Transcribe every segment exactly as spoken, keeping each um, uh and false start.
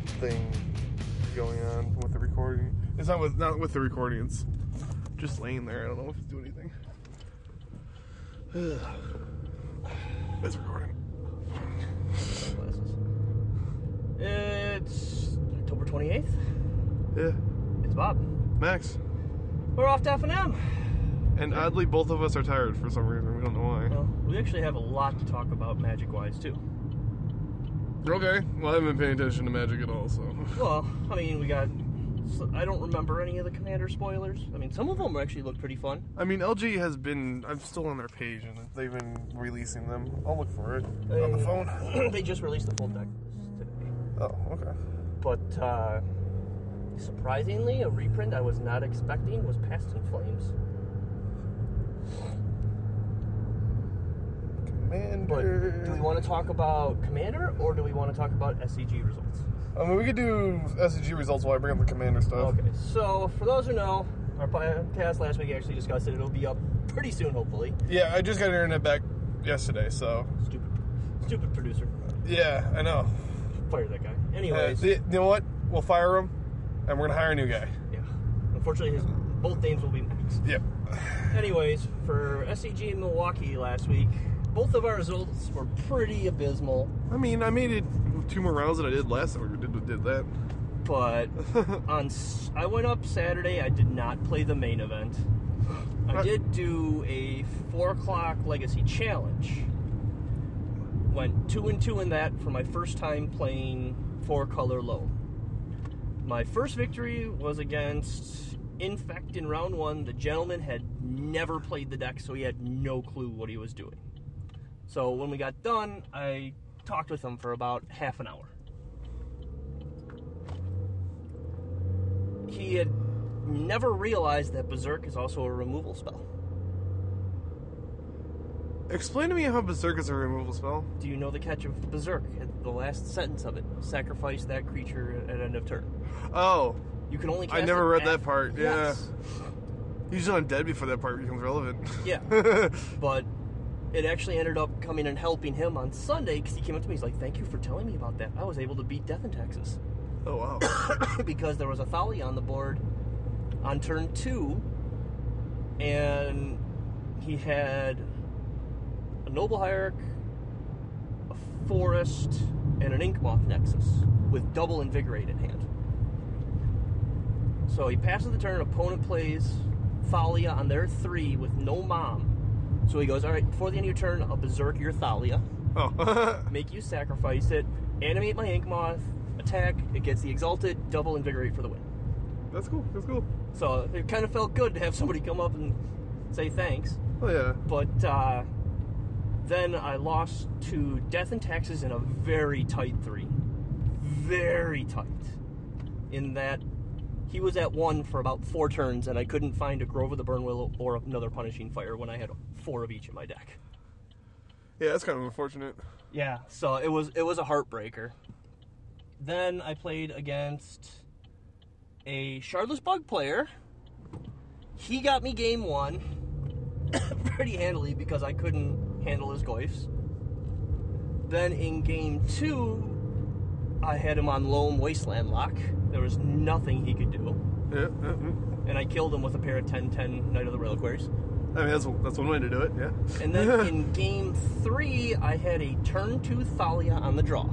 thing going on with the recording. It's not with not with the recording. It's just laying there. I don't know if it's doing anything. It's recording. It's October twenty-eighth. Yeah. It's Bob. Max. We're off to F and M. And oddly, both of us are tired for some reason. We don't know why. Well, we actually have a lot to talk about Magic-wise, too. Okay. Well, I haven't been paying attention to Magic at all, so... Well, I mean, we got... I don't remember any of the Commander spoilers. I mean, some of them actually look pretty fun. I mean, L G has been... I'm still on their page, and they've been releasing them. I'll look for it They, on the phone. They just released the full deck today. Oh, okay. But, uh... surprisingly, a reprint I was not expecting was Past in Flames. Commander. But do we want to talk about Commander, or do we want to talk about S C G results? I mean, we could do S C G results while I bring up the Commander stuff. Okay, so for those who know, our podcast last week actually discussed it. It'll be up pretty soon, hopefully. Yeah, I just got internet back yesterday, so... Stupid, stupid producer. Yeah, I know. Fire that guy. Uh, Anyways. the, you know what? We'll fire him, and we're going to hire a new guy. Yeah. Unfortunately, his both names will be Max. Yep. Anyways, for S C G in Milwaukee last week, both of our results were pretty abysmal. I mean, I made it two more rounds than I did last time we did, did that. But on I went up Saturday. I did not play the main event. I did do a four o'clock Legacy Challenge. Went two and two in that for my first time playing four color low. My first victory was against Infect in round one. The gentleman had never played the deck, so he had no clue what he was doing. So when we got done, I talked with him for about half an hour. He had never realized that Berserk is also a removal spell. Explain to me how Berserk is a removal spell. Do you know the catch of Berserk? The last sentence of it. Sacrifice that creature at end of turn. Oh. You can only cast I never it read after, that part. yes. Yeah. Usually I'm dead before that part becomes relevant. Yeah. But it actually ended up coming and helping him on Sunday because he came up to me. He's like, thank you for telling me about that. I was able to beat Death and Taxes. Oh, wow. Because there was a Thalia on the board on turn two, and he had a Noble Hierarch, a Forest, and an Inkmoth Nexus with double Invigorate in hand. So he passes the turn, opponent plays Thalia on their three with no mom. So he goes, alright, before the end of your turn, I'll Berserk your Thalia. Oh. Make you sacrifice it, animate my Inkmoth, attack, it gets the Exalted, double Invigorate for the win. That's cool, that's cool. So it kind of felt good to have somebody come up and say thanks. Oh, yeah. But uh, then I lost to Death and Taxes in a very tight three. Very tight. In that he was at one for about four turns, and I couldn't find a Grove of the Burnwillow or another Punishing Fire when I had four of each in my deck. Yeah, that's kind of unfortunate. Yeah, so it was it was a heartbreaker. Then I played against a Shardless Bug player. He got me game one pretty handily because I couldn't handle his Goyfs. Then in game two, I had him on Loam Wasteland Lock. There was nothing he could do. Yeah, yeah, yeah. And I killed him with a pair of ten ten Knight of the Reliquaries. I mean, that's, that's one way to do it, yeah. And then in game three, I had a turn two Thalia on the draw.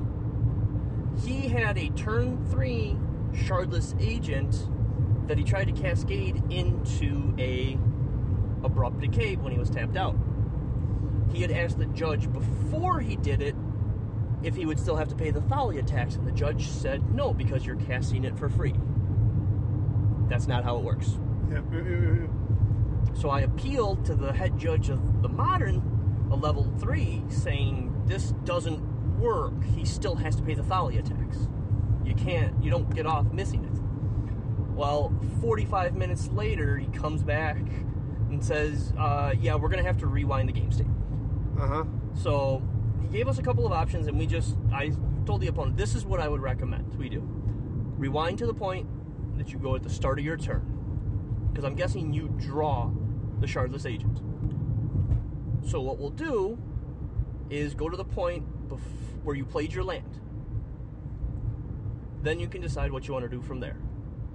He had a turn three Shardless Agent that he tried to cascade into a Abrupt Decay when he was tapped out. He had asked the judge before he did it if he would still have to pay the Thalia tax, and the judge said no, because you're casting it for free. That's not how it works. Yeah, yeah, yeah, yeah. So I appealed to the head judge of the Modern, a level three, saying this doesn't work. He still has to pay the Thalia tax. You can't, you don't get off missing it. Well, forty-five minutes later, he comes back and says, uh, yeah, we're going to have to rewind the game state. Uh-huh. So he gave us a couple of options, and we just, I told the opponent, this is what I would recommend we do. Rewind to the point that you go at the start of your turn. Because I'm guessing you draw the Shardless Agent. So what we'll do is go to the point bef- where you played your land. Then you can decide what you want to do from there.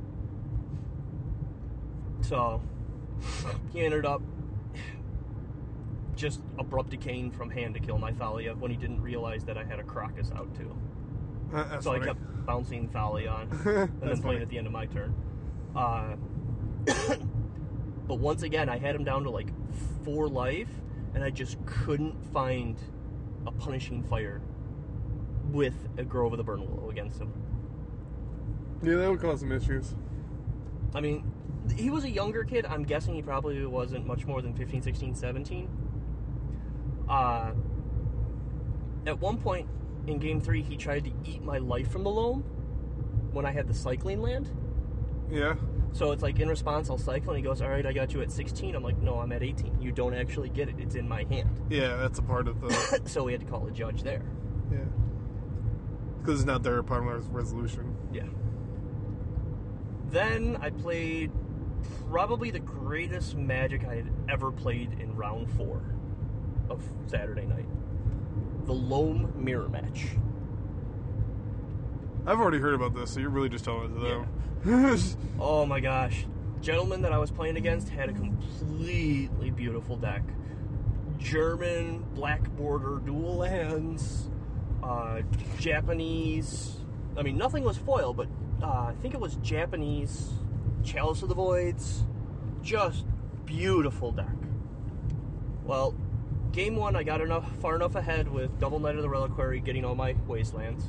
So, he ended up just abrupt decaying from hand to kill my Thalia when he didn't realize that I had a Crocus out too. Uh, that's so funny. I kept bouncing Thalia on and then playing funny. at the end of my turn. Uh, but once again, I had him down to like four life, and I just couldn't find a punishing fire with a Grove of the Burn Willow against him. Yeah, that would cause some issues. I mean, he was a younger kid. I'm guessing he probably wasn't much more than fifteen, sixteen, seventeen. Uh, at one point in game three, he tried to eat my life from the loam when I had the cycling land. Yeah. So it's like, in response, I'll cycle, and he goes, all right, I got you at sixteen. I'm like, no, I'm at eighteen. You don't actually get it. It's in my hand. Yeah, that's a part of the... So we had to call a judge there. yeah. Because it's not their upon resolution. Yeah. Then I played probably the greatest Magic I had ever played in round four of Saturday night. The Loam Mirror Match. I've already heard about this, so you're really just telling it to them. Yeah. Oh my gosh. Gentleman that I was playing against had a completely beautiful deck. German, black border, dual lands, uh, Japanese. I mean, nothing was foil, but uh, I think it was Japanese Chalice of the Voids. Just beautiful deck. Well, game one, I got enough far enough ahead with Double Knight of the Reliquary, getting all my wastelands.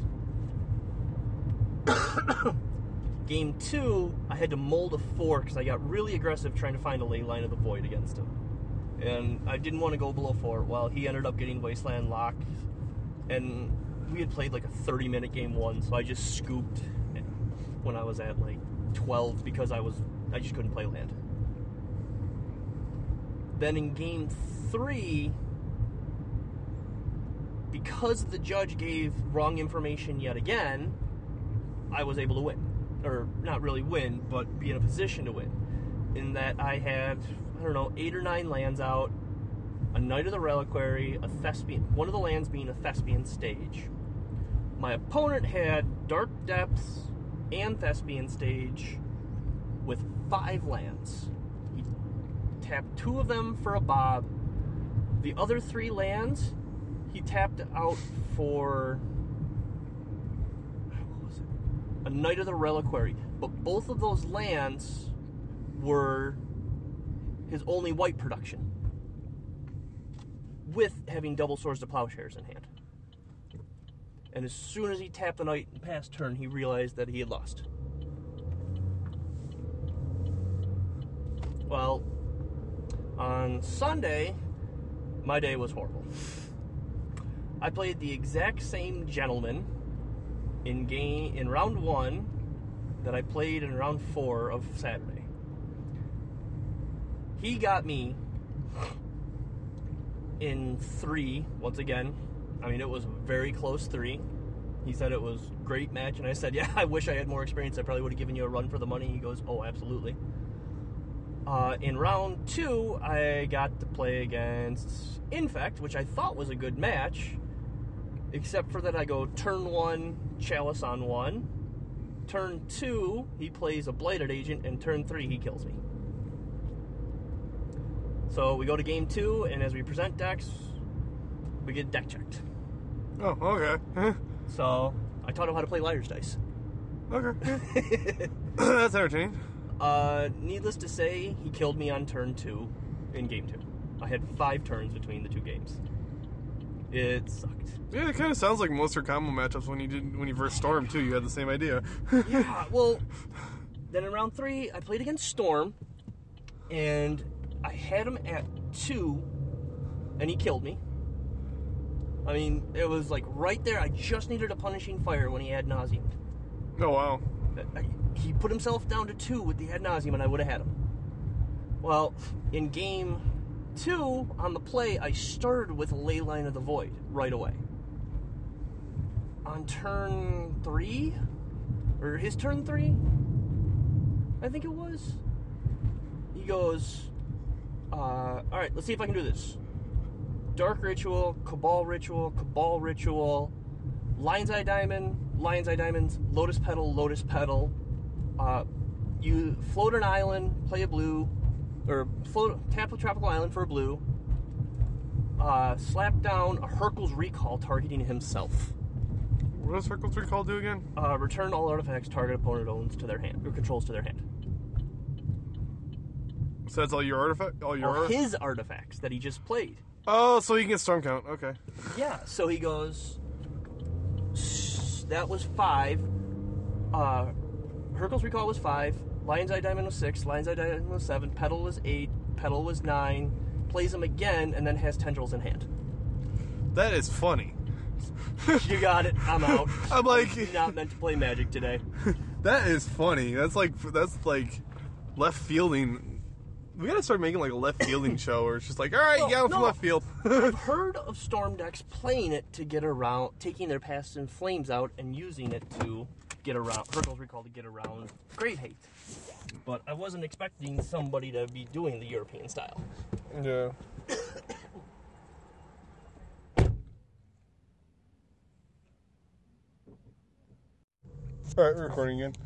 Game two, I had to mold a four because I got really aggressive trying to find a Leyline of the Void against him. And I didn't want to go below four. Well, he ended up getting Wasteland Lock. And we had played like a thirty minute game one, so I just scooped when I was at like twelve because I was I just couldn't play land. Then in game three, because the judge gave wrong information yet again, I was able to win. Or not really win, but be in a position to win. In that I had, I don't know, eight or nine lands out, a Knight of the Reliquary, a Thespian, one of the lands being a Thespian Stage. My opponent had Dark Depths and Thespian Stage with five lands. He tapped two of them for a Bob. The other three lands, he tapped out for a Knight of the Reliquary, but both of those lands were his only white production, with having double Swords to Plowshares in hand. And as soon as he tapped the Knight and passed turn, he realized that he had lost. Well, on Sunday, my day was horrible. I played the exact same gentleman in game in round one that I played in round four of Saturday. He got me in three once again. I mean, it was a very close three. He said it was a great match, and I said, yeah, I wish I had more experience. I probably would have given you a run for the money. He goes, oh, absolutely. Uh, in round two, I got to play against Infect, which I thought was a good match, except for that I go turn one, Chalice on one. Turn two, he plays a Blighted Agent, and turn three, he kills me. So we go to game two, and as we present decks, we get deck checked. Oh, okay. So I taught him how to play Liar's Dice. Okay. That's entertaining. Uh, needless to say, he killed me on turn two in game two. I had five turns between the two games. It sucked. Yeah, it kind of sounds like most of your combo matchups when you did when you first Storm too. You had the same idea. Yeah, well, then in round three, I played against Storm, and I had him at two, and he killed me. I mean, it was like right there. I just needed a Punishing Fire when he had Nauseam. Oh wow. I, he put himself down to two with the Ad Nauseam, and I would have had him. Well, in game two, on the play, I started with Leyline of the Void right away. On turn three, or his turn three, I think it was, he goes, uh, alright, let's see if I can do this. Dark Ritual, Cabal Ritual, Cabal Ritual, Lion's Eye Diamond, Lion's Eye Diamonds, Lotus Petal, Lotus Petal. Uh, you float an island, play a blue, or float, tap a tropical island for a blue. Uh, slap down a Hurkyl's Recall targeting himself. What does Hurkyl's Recall do again? Uh, return all artifacts target opponent owns to their hand, or controls to their hand. So that's all your artifact? All your All artifacts? his artifacts that he just played. Oh, so he can get Storm Count. Okay. Yeah, so he goes, that was five. Uh, Hurkyl's Recall was five. Lion's Eye Diamond was six. Lion's Eye Diamond was seven. Petal was eight. Petal was nine. Plays him again, and then has Tendrils in hand. That is funny. You got it. I'm out. I'm like... I'm not meant to play Magic today. That is funny. That's like, that's like left fielding. We gotta start making like a left fielding show where it's just like, all right, Well, you got him from no. left field. I've heard of Storm decks playing it to get around, taking their Past in Flames out and using it to get around, Hurkyl's Recall to get around Great Hate. But I wasn't expecting somebody to be doing the European style. Yeah. All right, we're recording again.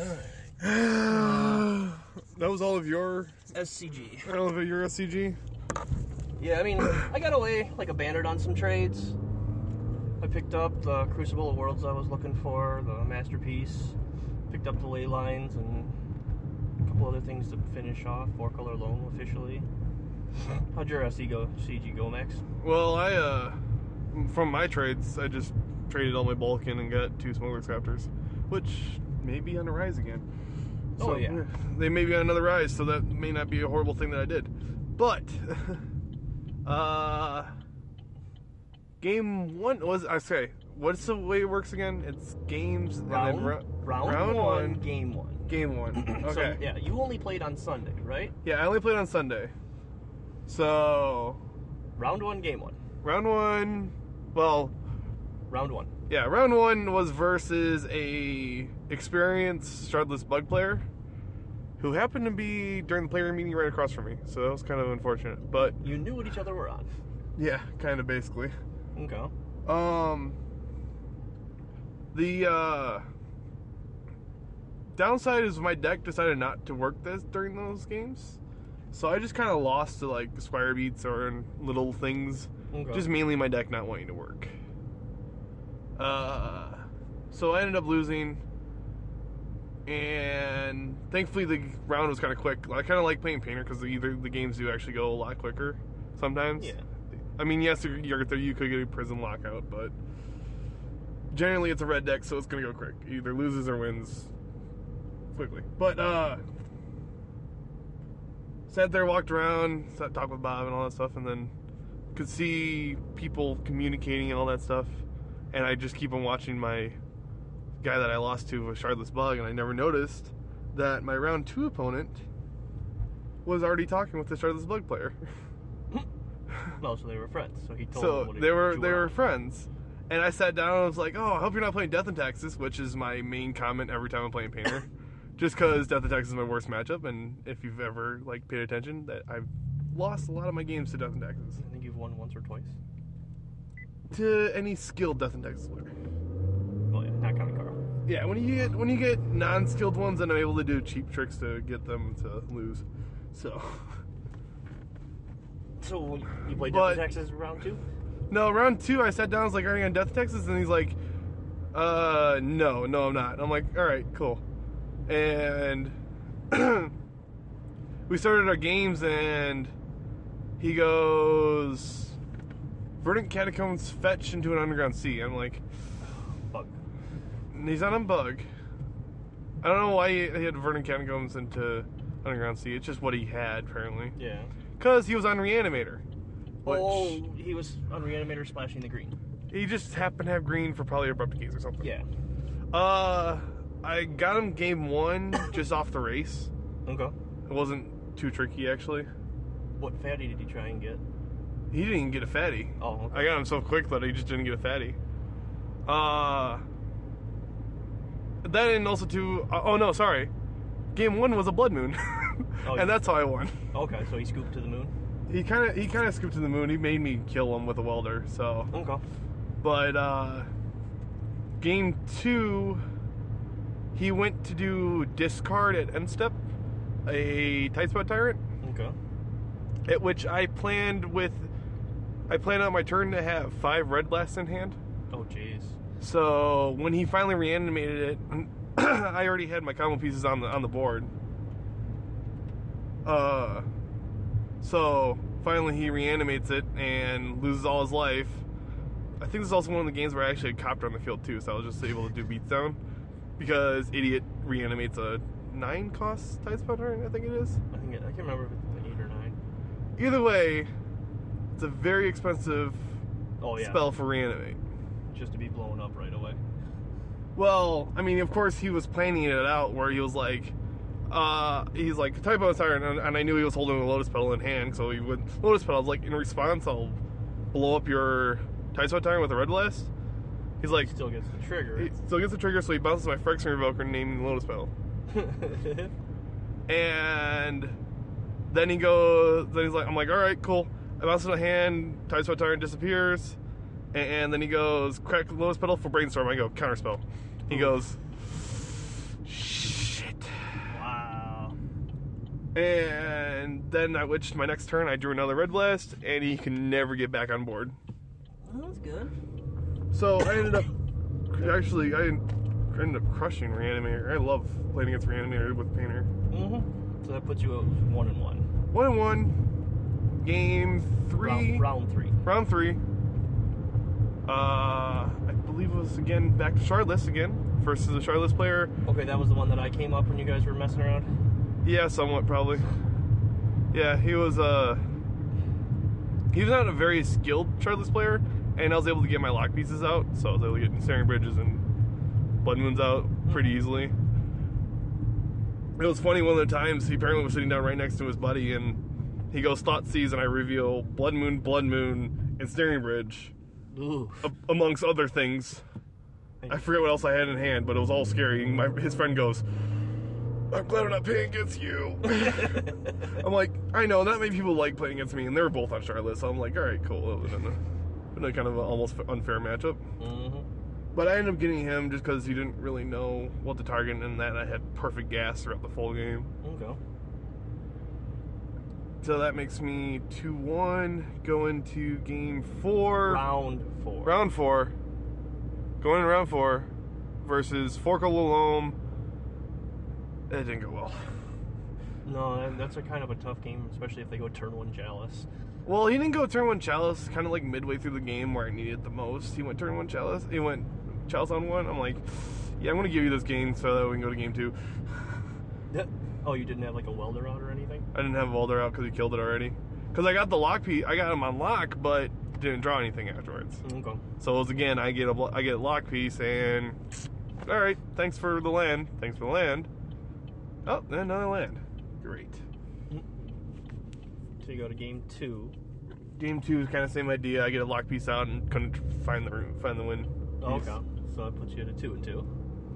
That was all of your, S C G. all of your S C G. Yeah, I mean, I got away like a bandit on some trades. I picked up the Crucible of Worlds I was looking for, the Masterpiece. Picked up the Ley Lines and a couple other things to finish off. Four color loan officially. How'd your S C G go, Max? Well, I uh, from my trades, I just traded all my Balkan and got two Smuggler's Captors, which may be on the rise again. Oh, So, yeah. They may be on another rise, so that may not be a horrible thing that I did. But, uh, game one was, I say, what's the way it works again? It's games, Round, and then ro- round, round one, one, game one. game one. Okay. So, yeah, you only played on Sunday, right? Yeah, I only played on Sunday. So, Round one, game one. round one, well, Round one. yeah, round one was versus a experienced Shardless Bug player who happened to be during the player meeting right across from me. So that was kind of unfortunate. But You knew what each other were on. yeah, kind of basically. Okay. Um, the uh, downside is my deck decided not to work this during those games. So I just kind of lost to like Squire Beats or little things. Okay. Just mainly my deck not wanting to work. Uh, so I ended up losing, and thankfully the round was kind of quick. I kind of like playing Painter because either the games do actually go a lot quicker sometimes. Yeah. I mean, yes, you're, you're, you could get a Prison Lockout, but generally it's a red deck, so it's gonna go quick. Either loses or wins quickly. But uh, sat there, walked around, sat, talked with Bob and all that stuff, and then could see people communicating and all that stuff. And I just keep on watching my guy that I lost to with Shardless Bug, and I never noticed that my round two opponent was already talking with the Shardless Bug player. No, so they were friends. So he told them So what they were you they were on. friends, and I sat down and I was like, "Oh, I hope you're not playing Death and Taxes," which is my main comment every time I'm playing Painter, just because Death and Taxes is my worst matchup. And if you've ever like paid attention, that I've lost a lot of my games to Death and Taxes, I think you've won once or twice. to any skilled Death and Taxes player. Well, yeah, not counting Carl. Yeah, when you get when you get non-skilled ones, then I'm able to do cheap tricks to get them to lose. So. So you played But- Death and Taxes round two? No, round two, I sat down, I was like, are you on Death Texas? And he's like, uh, no, no, I'm not. I'm like, all right, cool. And we started our games, and he goes, Verdant Catacombs fetch into an underground sea. I'm like, Bug. he's on a bug. I don't know why he he had Verdant Catacombs into underground sea. It's just what he had, apparently. Yeah. Because he was on Reanimator. Which Oh, he was on Reanimator splashing the green. he just happened to have green for probably Abrupt Keys or something. Yeah. Uh, I got him game one just off the race. Okay. It wasn't too tricky, actually. What fatty did he try and get? He didn't even get a fatty. Oh, okay. I got him so quick that he just didn't get a fatty. Uh, that and also too. Uh, oh no, sorry. Game one was a Blood Moon, Oh, and yeah. that's how I won. Okay, so he scooped to the moon? He kind of he kind of scooped to the moon. He made me kill him with a welder. So, Okay. but uh, game two, he went to do discard at end step, a tight spot tyrant. Okay. At which I planned with, I planned on my turn to have five red blasts in hand. Oh, jeez. So when he finally reanimated it, I already had my combo pieces on the on the board. Uh, so finally he reanimates it and loses all his life. I think this is also one of the games where I actually had Copter on the field too, so I was just able to do beatdown because Idiot reanimates a nine cost tight spot turn, I think it is. I think it, I can't remember if it's an eight or nine. Either way, it's a very expensive Oh yeah. spell for reanimate. Just to be blown up right away. Well, I mean, of course he was planning it out where he was like, uh, he's like, type bonus tyrant, and, and I knew he was holding a Lotus Petal in hand, so he would, Lotus Petal, I was like, in response, I'll blow up your tight spot tyrant with a red blast. He's like, Still gets the trigger. Uh, he still gets the trigger, so he bounces my Phyrexian Revoker named Lotus Petal. And then he goes, then he's like, I'm like, alright, cool. I bounce in a hand, tight spot tyrant disappears, and, and then he goes, crack Lotus Petal for Brainstorm. I go, counterspell. He goes, shit. Wow. And then I witched my next turn, I drew another red blast, and he can never get back on board. Well, that's good. So I ended up, actually, I ended up crushing Reanimator. I love playing against Reanimator with Painter. Mm-hmm. So that puts you at one and one. One and one. Game three. Round, round three. Round three. Uh, I believe it was again back to Shardless again versus a Shardless player. Okay, that was the one that I came up when you guys were messing around? Yeah, somewhat probably. Yeah, he was uh he was not a very skilled Shardless player, and I was able to get my lock pieces out, so I was able to get Staring Bridges and Blood Moons out pretty easily. It was funny, one of the times he apparently was sitting down right next to his buddy, and he goes Thought Seize, and I reveal Blood Moon, Blood Moon, and Staring Bridge. Ooh. A- amongst other things. I forget what else I had in hand, but it was all scary. And my, his friend goes, I'm glad I'm not playing against you. I'm like, I know, not many people like playing against me, and they were both on Shardless, so I'm like, alright, cool. It would have been a, been a kind of an almost unfair matchup. Mm-hmm. But I ended up getting him just because he didn't really know what to target, and that I had perfect gas throughout the full game. Okay. So that makes me two one, going to game four. Round four. Round four. Going in round four versus Forkle Lulome. That didn't go well. No, that- that's a kind of a tough game, especially if they go turn one Chalice. Well, he didn't go turn one Chalice, kind of like midway through the game where I needed it the most. He went turn one Chalice. He went Chalice on one. I'm like, yeah, I'm going to give you this game so that we can go to game two. Oh, you didn't have like a welder out or anything? I didn't have Volder out because he killed it already. Because I got the lock piece, I got him on lock, but didn't draw anything afterwards. Okay. So it was again, I get a I get a lock piece, and all right, thanks for the land, thanks for the land. Oh, then another land. Great. So you go to game two. Game two is kind of same idea. I get a lock piece out and couldn't find the room, find the win. Oh, okay. So that puts you at a two and two.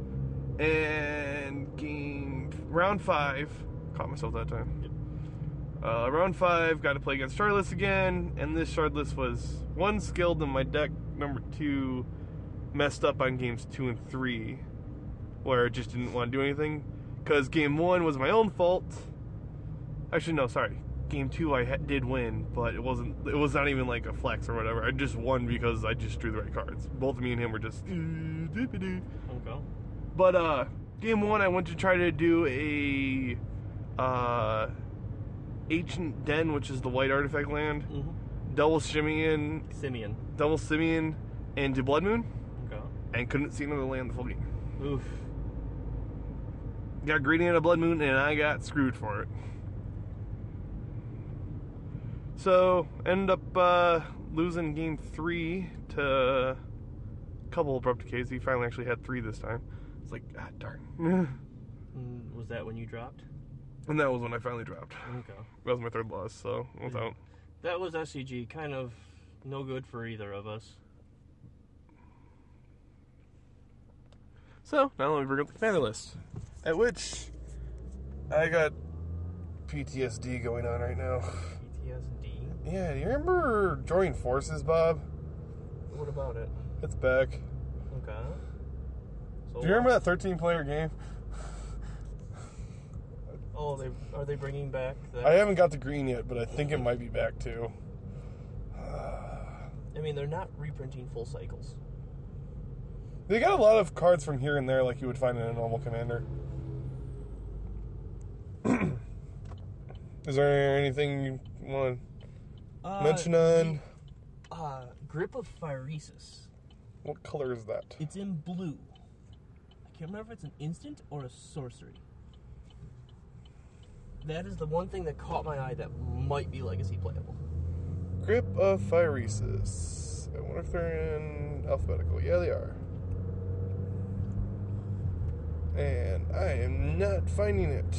And game round five, caught myself that time. Uh, round five, got to play against Shardless again, and this Shardless was one skilled, and my deck number two messed up on games two and three, where it just didn't want to do anything. Because game one was my own fault. Actually, no, sorry. Game two I ha- did win, but it wasn't. It was not even like a flex or whatever. I just won because I just drew the right cards. Both me and him were just. Okay. But uh, game one, I went to try to do a uh, Ancient Den, which is the white artifact land, Mm-hmm. double Shimeon, Simeon. double Simeon, and to Blood Moon, Okay. and couldn't see another land the full game. Oof. Got greedy in a Blood Moon, and I got screwed for it. So ended up uh, losing game three to a couple of abrupt decays. He finally actually had three this time. It's like, ah, darn. Mm, Was that when you dropped? And that was when I finally dropped. Okay. That was my third loss, so I was out. That was S C G. Kind of no good for either of us. So, now let me bring up the commander list. At which, I got P T S D going on right now. P T S D? Yeah, do you remember Joining Forces, Bob? What about it? It's back. Okay. So, Do you remember that thirteen-player game? Oh, they are they bringing back that? I haven't got the green yet, but I think it might be back too. I mean, they're not reprinting full cycles. They got a lot of cards from here and there like you would find in a normal Commander. Is there anything you want to Uh, mention on? the, uh, Grip of Phyresis. What color is that? It's in blue. I can't remember if it's an instant or a sorcery. That is the one thing that caught my eye that might be legacy playable. Grip of Phyresis. I wonder if they're in alphabetical. Yeah, they are. And I am not finding it.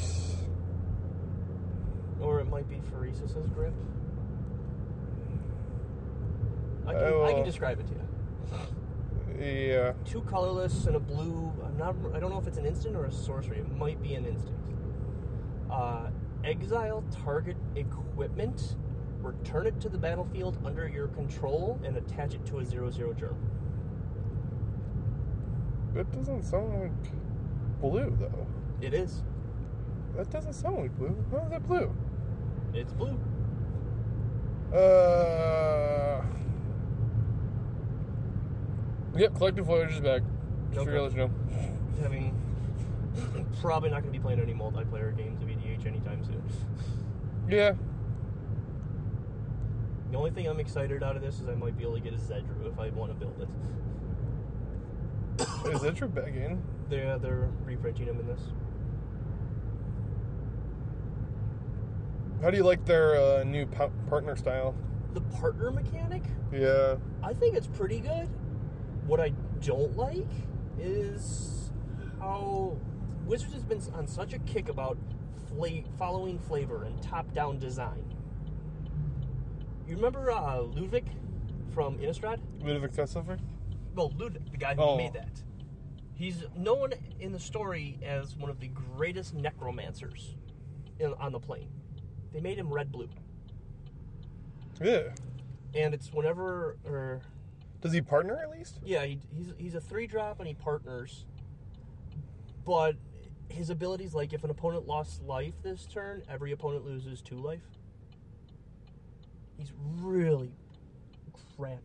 Or it might be Phyresis' grip. I can, I will- I can describe it to you. Yeah. Two colorless and a blue. I'm not. I don't know if it's an instant or a sorcery. It might be an instant. Uh, exile target equipment. Return it to the battlefield under your control and attach it to a zero zero germ. That doesn't sound like blue, though. It is. That doesn't sound like blue. How is that blue? It's blue. Uh. Yep, Collective Voyage is back. Just Okay. to let you know. Having probably not going to be playing any multiplayer games of E D H anytime soon. Yeah. The only thing I'm excited out of this is I might be able to get a Zedru if I want to build it. Is that your back in? They're they're reprinting them in this. How do you like their uh, new pa- partner style? The partner mechanic, Yeah. I think it's pretty good. What I don't like is how Wizards has been on such a kick about fla- following flavor and top-down design. You remember uh, Ludwig from Innistrad? Ludovic Tesselfer? Well, Ludwig, the guy who Oh. made that. He's known in the story as one of the greatest necromancers in, on the plane. They made him red-blue. Yeah. And it's whenever... or Does he partner at least? Yeah, he, he's he's a three drop and he partners. But his abilities, like if an opponent lost life this turn, every opponent loses two life. He's really crap.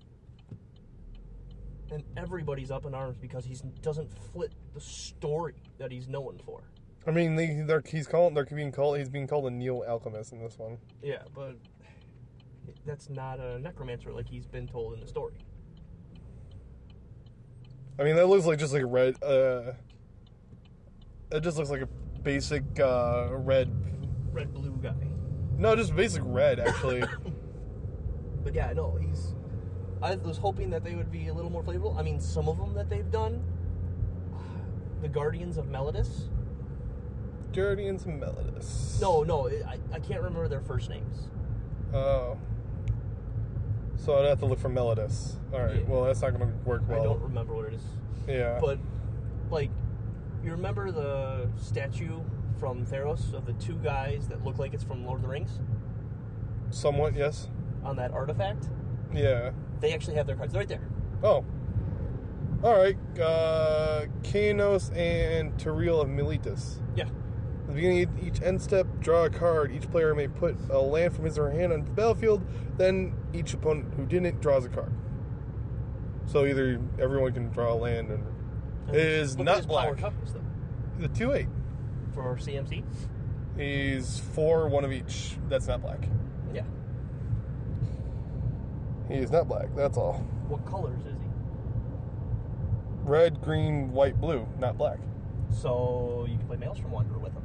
And everybody's up in arms because he doesn't fit the story that he's known for. I mean, they, they're, he's called. They're being called. He's being called a Neo Alchemist in this one. Yeah, but that's not a necromancer like he's been told in the story. I mean, that looks like just like a red. Uh, it just looks like a basic uh, red. Red blue guy. No, just basic red actually. But yeah, no, he's. I was hoping that they would be a little more flavorful. I mean, some of them that they've done, the Guardians of Melodis. Guardians of Melodis. No, no, I, I can't remember their first names. Oh. So I'd have to look for Melodis. All right. Yeah. Well, that's not going to work well. I don't remember what it is. Yeah. But, like, you remember the statue from Theros of the two guys that look like it's from Lord of the Rings? Somewhat, yes. On that artifact? Yeah. They actually have their cards right there. Oh. All right. Uh, Kanos and Tariel of Miletus. Yeah. At the beginning of each end step, draw a card. Each player may put a land from his or her hand on the battlefield. Then each opponent who didn't draws a card. So either everyone can draw a land, and it is Look at not his power black. toughness, though. The two eight. For C M C? He's four, one of each. That's not black. Yeah. He is not black. That's all. What colors is he? Red, green, white, blue. Not black. So you can play Maelstrom Wanderer with him.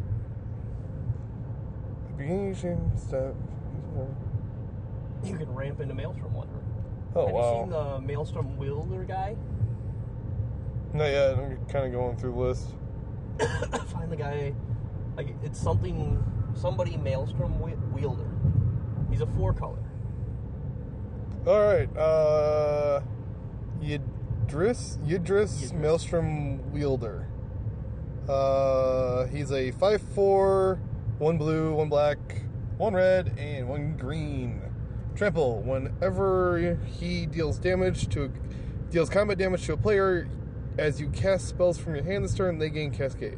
Beginning step. You can ramp into Maelstrom Wanderer. Oh, Have wow. you seen the Maelstrom Wielder guy? Not yet. I'm kind of going through the list. Find the guy. Like, it's something. Somebody Maelstrom wi- Wielder. He's a four color. All right. Uh, Yidris, Yidris Yidris. Maelstrom Wielder. Uh, he's a five four, one blue, one black, one red, and one green. Trample. Whenever he deals damage to deals combat damage to a player As you cast spells from your hand this turn, they gain Cascade.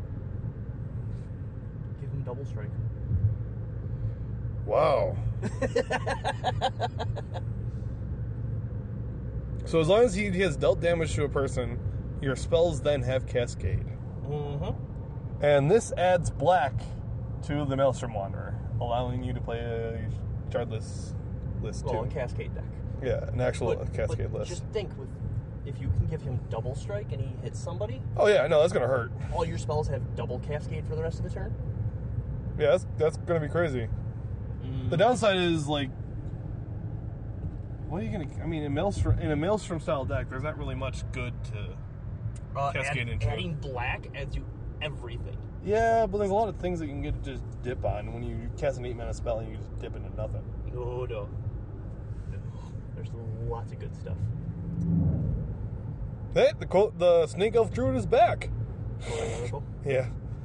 Give him double strike. Wow. So as long as he has dealt damage to a person, your spells then have Cascade. Mm-hmm. And this adds black to the Maelstrom Wanderer, allowing you to play a Shardless list Well, too. a Cascade deck. Yeah, an actual But- Cascade but list. Just think, with if you can give him double strike and he hits somebody, Oh yeah, no, that's gonna hurt. all your spells have double Cascade for the rest of the turn. Yeah, that's that's gonna be crazy. Mm. The downside is like, what are you gonna? I mean, in Maelstrom in a Maelstrom style deck, there's not really much good to. Uh, Cascade add, into it. adding black adds you everything. Yeah, but there's a lot of things that you can get to just dip on when you cast an eight mana spell and you just dip into nothing. No, no. No. There's lots of good stuff. Hey, the co- the Snake Elf Druid is back. Oracle. Yeah.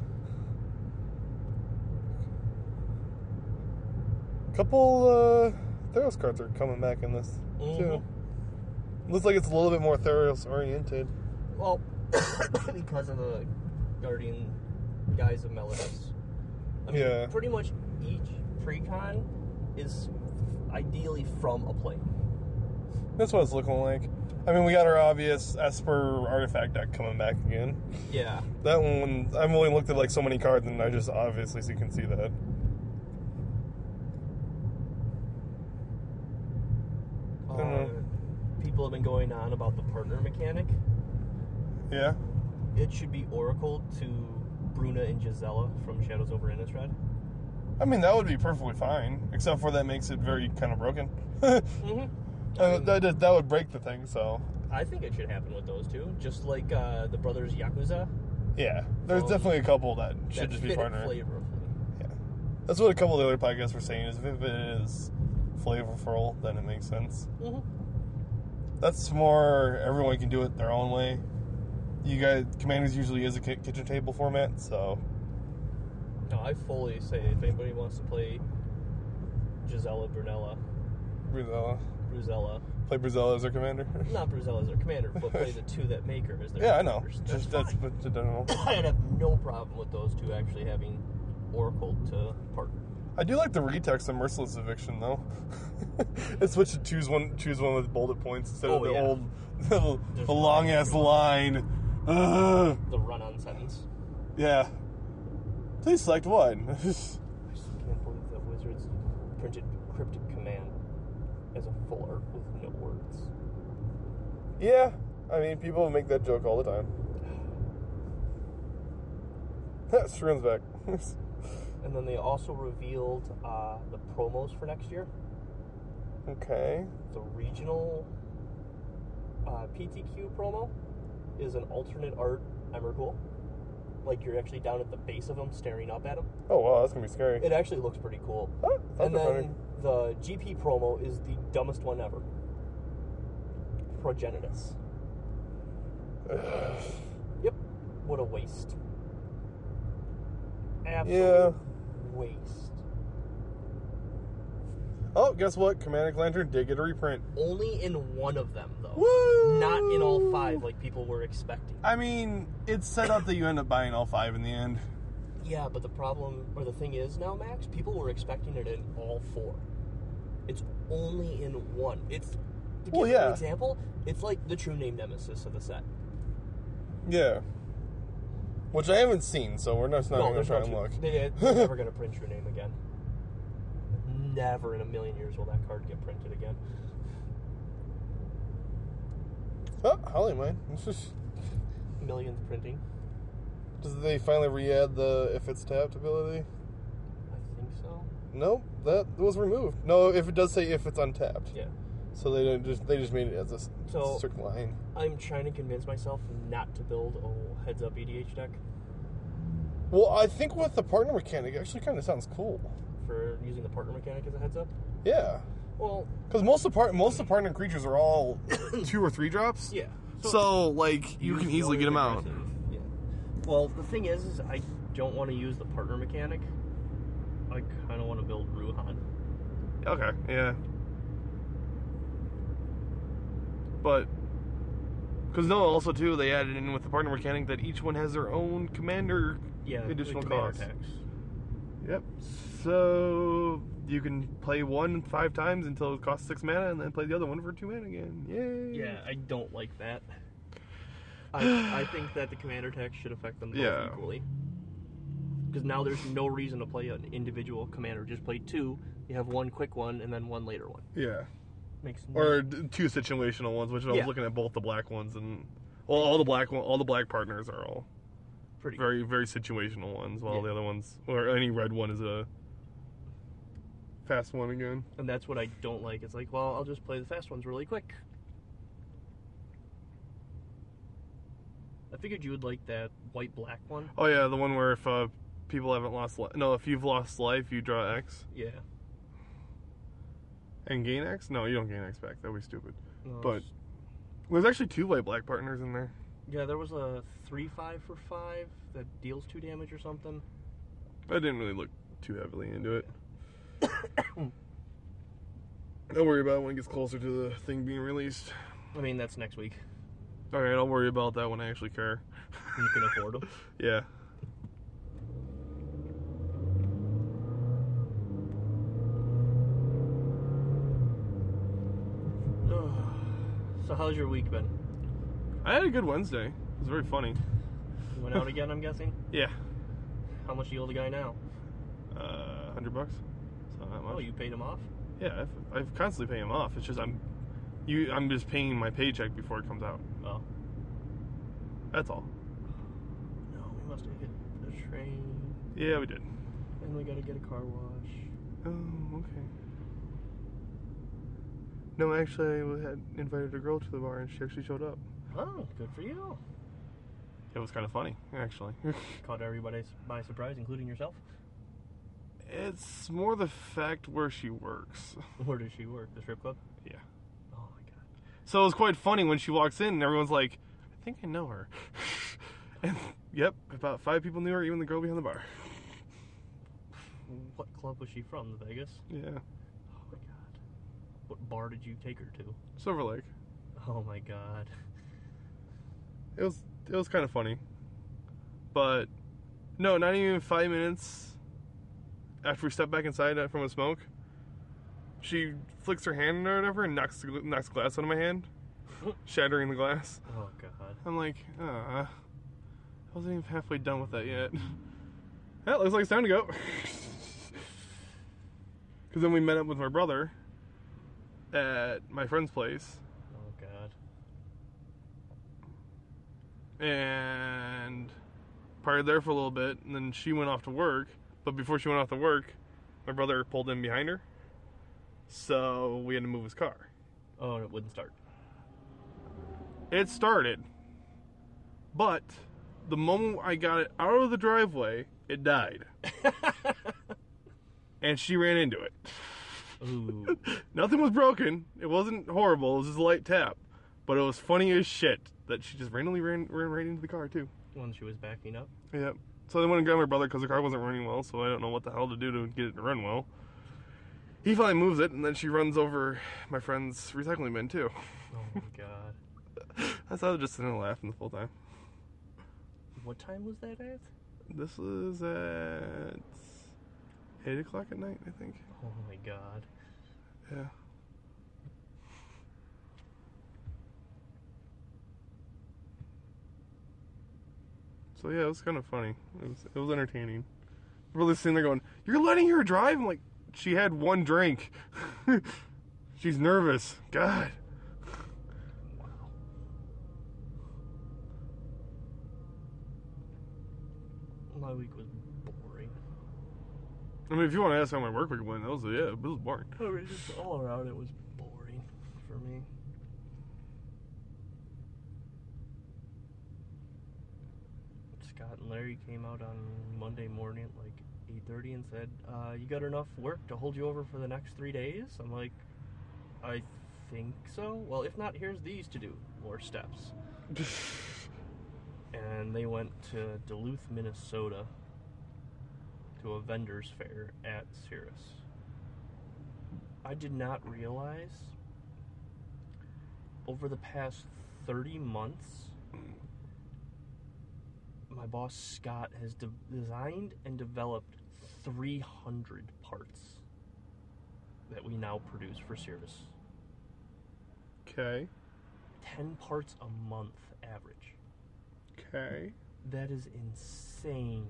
Couple uh, Theros cards are coming back in this too. Mhm. Looks like it's a little bit more Theros oriented. Well, because of the Guardian guys of Melodus. I mean, Yeah. pretty much each precon is ideally from a plane. That's what it's looking like. I mean, we got our obvious Esper artifact deck coming back again. Yeah. That one, I've only looked at like so many cards, and I just obviously so you can see that. Uh, know. people have been going on about the partner mechanic. Yeah. It should be Oracle to Bruna and Gisela from Shadows over Innistrad. I mean, that would be perfectly fine, except for that makes it very kind of broken. Mm-hmm. Uh, that, that that would break the thing, so I think it should happen with those two, just like uh, the brothers Yakuza. yeah. There's Um, definitely a couple that should that just fit be it partner. flavorfully. Yeah, that's what a couple of the other podcasts were saying. Is if it is flavorful, then it makes sense. Mm-hmm. That's more everyone can do it their own way. You guys, Commanders usually is a ki- kitchen table format, so No, I fully say if anybody wants to play Gisela, Brunella, Bruzella. Bruzella, Play Bruzella as their commander. not Bruzella as their commander, but play the two that make her as their Yeah, I know. commanders. Just That's that's fine. what the general. I'd have no problem with those two actually having Oracle to partner. I do like the retext of Merciless Eviction though. It's switch to choose one, choose one with bullet points instead Oh, of the yeah. old, the, Just the long ass line. Ugh. The run-on sentence. Yeah. Please select one. I just can't believe that Wizards printed Cryptic Command as a full art with no words. Yeah, I mean people make that joke all the time. Shroom's back. And then they also revealed uh, the promos for next year. Okay. The regional uh, P T Q promo is an alternate art Emrakul. Like you're actually down at the base of him staring up at him. Oh wow, that's gonna be scary. It actually looks pretty cool. Huh, sounds And then funny. the G P promo is the dumbest one ever. Progenitus. Yep. What a waste. Absolute Yeah. waste. Oh, guess what? Commandic Lantern did get a reprint. Only in one of them, though. Woo! Not in all five like people were expecting. I mean, it's set up that you end up buying all five in the end. Yeah, but the problem, or the thing is now, Max, people were expecting it in all four. It's only in one. It's, to give Well, you yeah. an example, it's like the true name nemesis of the set. Yeah. Which I haven't seen, so we're not, not no, going to there's try no and true. look. They, they're never going to print true name again. Never in a million years will that card get printed again. Oh, Holly mine. It's just, Millionth printing. does they finally re-add the if it's tapped ability? I think so. No, that was removed. No, if it does say if it's untapped. Yeah. So they don't just they just made it as a s- So- strict line. I'm trying to convince myself not to build a heads-up E D H deck Well, I think with the partner mechanic, it actually kind of sounds cool. for using the partner mechanic as a heads-up. Yeah, Well, because most of the part most of the partner creatures are all two or three drops. yeah. So like you can Use easily get them out. aggressive. Yeah. Well, the thing is, is I don't want to use the partner mechanic. I kind of want to build Ruhan. Okay, yeah. But Because no, also too, they added in with the partner mechanic that each one has their own commander Yeah, additional the commander costs. tax. Yep. So you can play one five times until it costs six mana, and then play the other one for two mana again. Yay! Yeah, I don't like that. I I think that the commander tax should affect them both Yeah. equally. Because now there's no reason to play an individual commander. Just play two. You have one quick one and then one later one. Yeah. Makes no Or d- two situational ones, which I was Yeah. looking at both the black ones and well, all the black one, all the black partners are all pretty very very situational ones, while Yeah. the other ones, or any red one, is a fast one again. And that's what I don't like. It's like, well, I'll just play the fast ones really quick. I figured you would like that white-black one. Oh yeah, the one where if uh, people haven't lost, li- no, if you've lost life, you draw X Yeah. and gain X. No, you don't gain X back. That'd be stupid. No, But it's- there's actually two white black partners in there. yeah, there was a three five for five that deals two damage or something. I didn't really look too heavily into it. Don't worry about it when it gets closer to the thing being released. I mean, that's next week. Alright, I'll worry about that when I actually care. You can afford them. Yeah. So how's your week been? I had a good Wednesday. It was very funny. You went out again, I'm guessing? Yeah. How much do you owe the guy now? Uh, hundred bucks. It's not that much. Oh, you paid him off? Yeah, I've, I've constantly pay him off. It's just I'm, you, I'm just paying my paycheck before it comes out. Oh. That's all. No, we must have hit the train. Yeah, we did. And we gotta get a car wash. Oh, okay. No, actually, I had invited a girl to the bar, and she actually showed up. Oh, good for you. It was kind of funny, actually. Caught everybody by surprise, including yourself. It's more the fact where she works. Where does she work? The strip club? Yeah. Oh my god. So it was quite funny when she walks in, and everyone's like, I think I know her. And, yep, about five people knew her, even the girl behind the bar. What club was she from? The Vegas? Yeah. Oh my god. What bar did you take her to? Silver Lake. Oh my god. It was it was kind of funny, but no, not even five minutes after we stepped back inside from a smoke, she flicks her hand or whatever and knocks knocks glass out of my hand, shattering the glass. Oh god. I'm like, ah, I wasn't even halfway done with that yet. Yeah, looks like it's time to go. Because then we met up with my brother at my friend's place. Oh god. And partied there for a little bit, and then she went off to work. But before she went off to work, my brother pulled in behind her, so we had to move his car. Oh, and it wouldn't start. It started, but the moment I got it out of the driveway, it died. And she ran into it. Ooh. Nothing was broken. It wasn't horrible. It was just a light tap. But it was funny as shit that she just randomly ran, ran right into the car, too. When she was backing up. Yep. So they went and got my brother because the car wasn't running well, so I don't know what the hell to do to get it to run well. He finally moves it, and then she runs over my friend's recycling bin, too. Oh my god. I saw her just sitting there laughing the full time. What time was that at? This was at eight o'clock at night, I think. Oh my god. Yeah. So yeah, it was kind of funny. It was it was entertaining. Really sitting there going, "You're letting her drive?" I'm like, she had one drink. She's nervous. God. Wow. My week was boring. I mean, if you want to ask how my work week went, that was yeah, it was boring. I mean, just all around it was boring for me. Scott and Larry came out on Monday morning at like eight thirty and said, uh, you got enough work to hold you over for the next three days? I'm like, I think so. Well, if not, here's these to do. More steps. And they went to Duluth, Minnesota to a vendor's fair at Cirrus. I did not realize over the past thirty months, my boss Scott has de- designed and developed three hundred parts that we now produce for service. Okay. ten parts a month average. Okay. That is insane.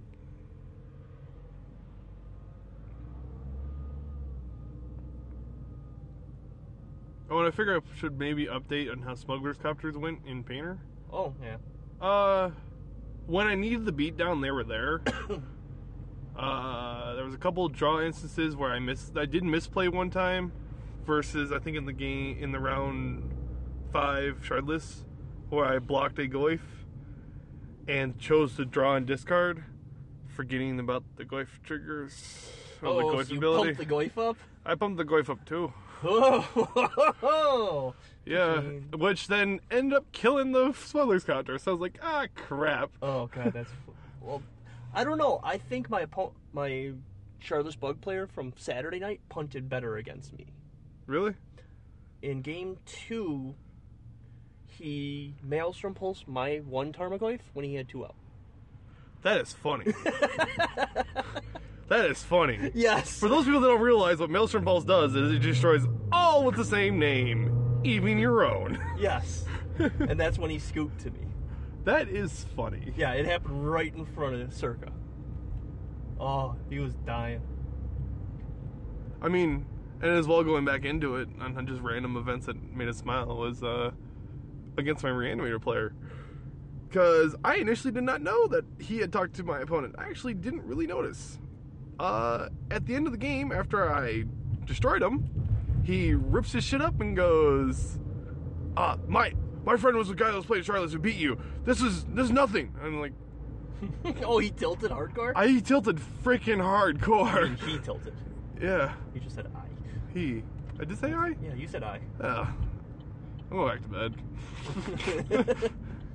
Oh, and I figure I should maybe update on how Smuggler's Copters went in Painter. Oh, yeah. Uh, when I needed the beatdown, they were there. uh, there was a couple draw instances where I missed. I did misplay one time, versus I think in the game in the round five Shardless, where I blocked a Goyf and chose to draw and discard, forgetting about the Goyf triggers. Or Oh, the Goyf so you ability. pumped the Goyf up? I pumped the Goyf up too. Oh, Yeah, okay. which then ended up killing the Smuggler's Copter. So I was like, ah, crap. Oh god, that's well. I don't know. I think my oppo- my Shardless Bug player from Saturday night punted better against me. Really? In game two, he Maelstrom pulsed my one Tarmogoyf when he had two out. That is funny. That is funny. Yes. For those people that don't realize what Maelstrom Pulse does is it destroys all with the same name, even your own. Yes. And that's when he scooped to me. That is funny. Yeah, it happened right in front of Circa. Oh, he was dying. I mean, and as well going back into it on just random events that made us smile was uh, against my Reanimator player. Because I initially did not know that he had talked to my opponent. I actually didn't really notice. Uh, at the end of the game, after I destroyed him, he rips his shit up and goes, uh, my my friend was the guy that was playing Charlotte who beat you. This is this is nothing. I'm like, Oh, he tilted hardcore? I tilted freaking hardcore. And he tilted. Yeah, You just said I. he. I did say I? Yeah, you said I. Yeah. I'm going back to bed.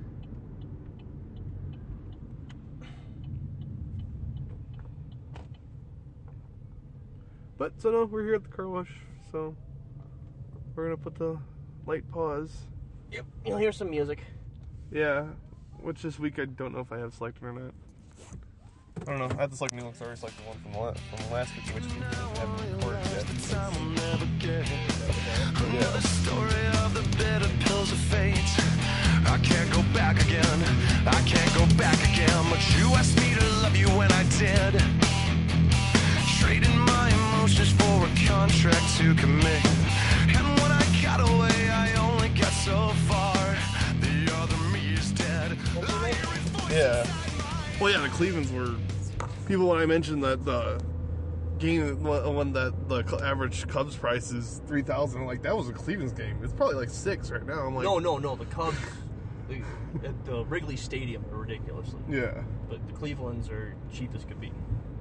But, so no, we're here at the car wash, so we're gonna put the light pause. Yep. You'll hear some music. Yeah, which this week I don't know if I have selected or not. I don't know. I have to select new ones. I already selected one from the last, from the last week, which we haven't recorded yet. Yeah. The story of the bitter pills of fate. I can't go back again. I can't go back again. But you asked me to love you when I did. Trading my emotions for a contract to commit. And when I got away, I only got so far. The other me is dead. Yeah. Well, yeah, the Clevelands were people when I mentioned that the game one that the average Cubs price is three thousand. I'm like, that was a Cleveland's game. It's probably like six right now. I'm like, No, no, no. The Cubs the, at the Wrigley Stadium are ridiculously. Yeah. But the Clevelands are cheap as could be.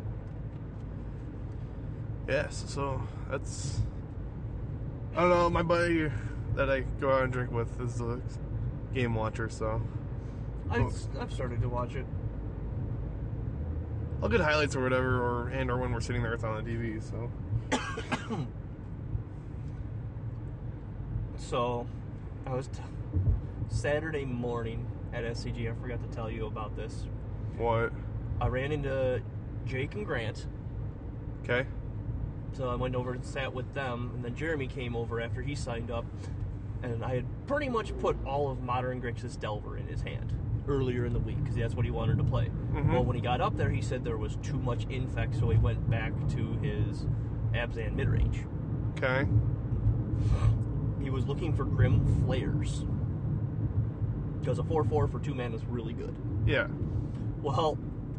Yes. So that's. I don't know. My buddy that I go out and drink with is a game watcher, so I've, I've started to watch it. I'll get highlights or whatever, or and or when we're sitting there, it's on the T V. So. So, I was t- Saturday morning at S C G. I forgot to tell you about this. What? I ran into Jake and Grant. Okay. So I went over and sat with them, and then Jeremy came over after he signed up, and I had pretty much put all of Modern Grixis Delver in his hand earlier in the week, because that's what he wanted to play. Mm-hmm. Well, when he got up there, he said there was too much infect, so he went back to his Abzan midrange. Okay. He was looking for Grim Flares, because a four four for two mana is really good. Yeah. Well,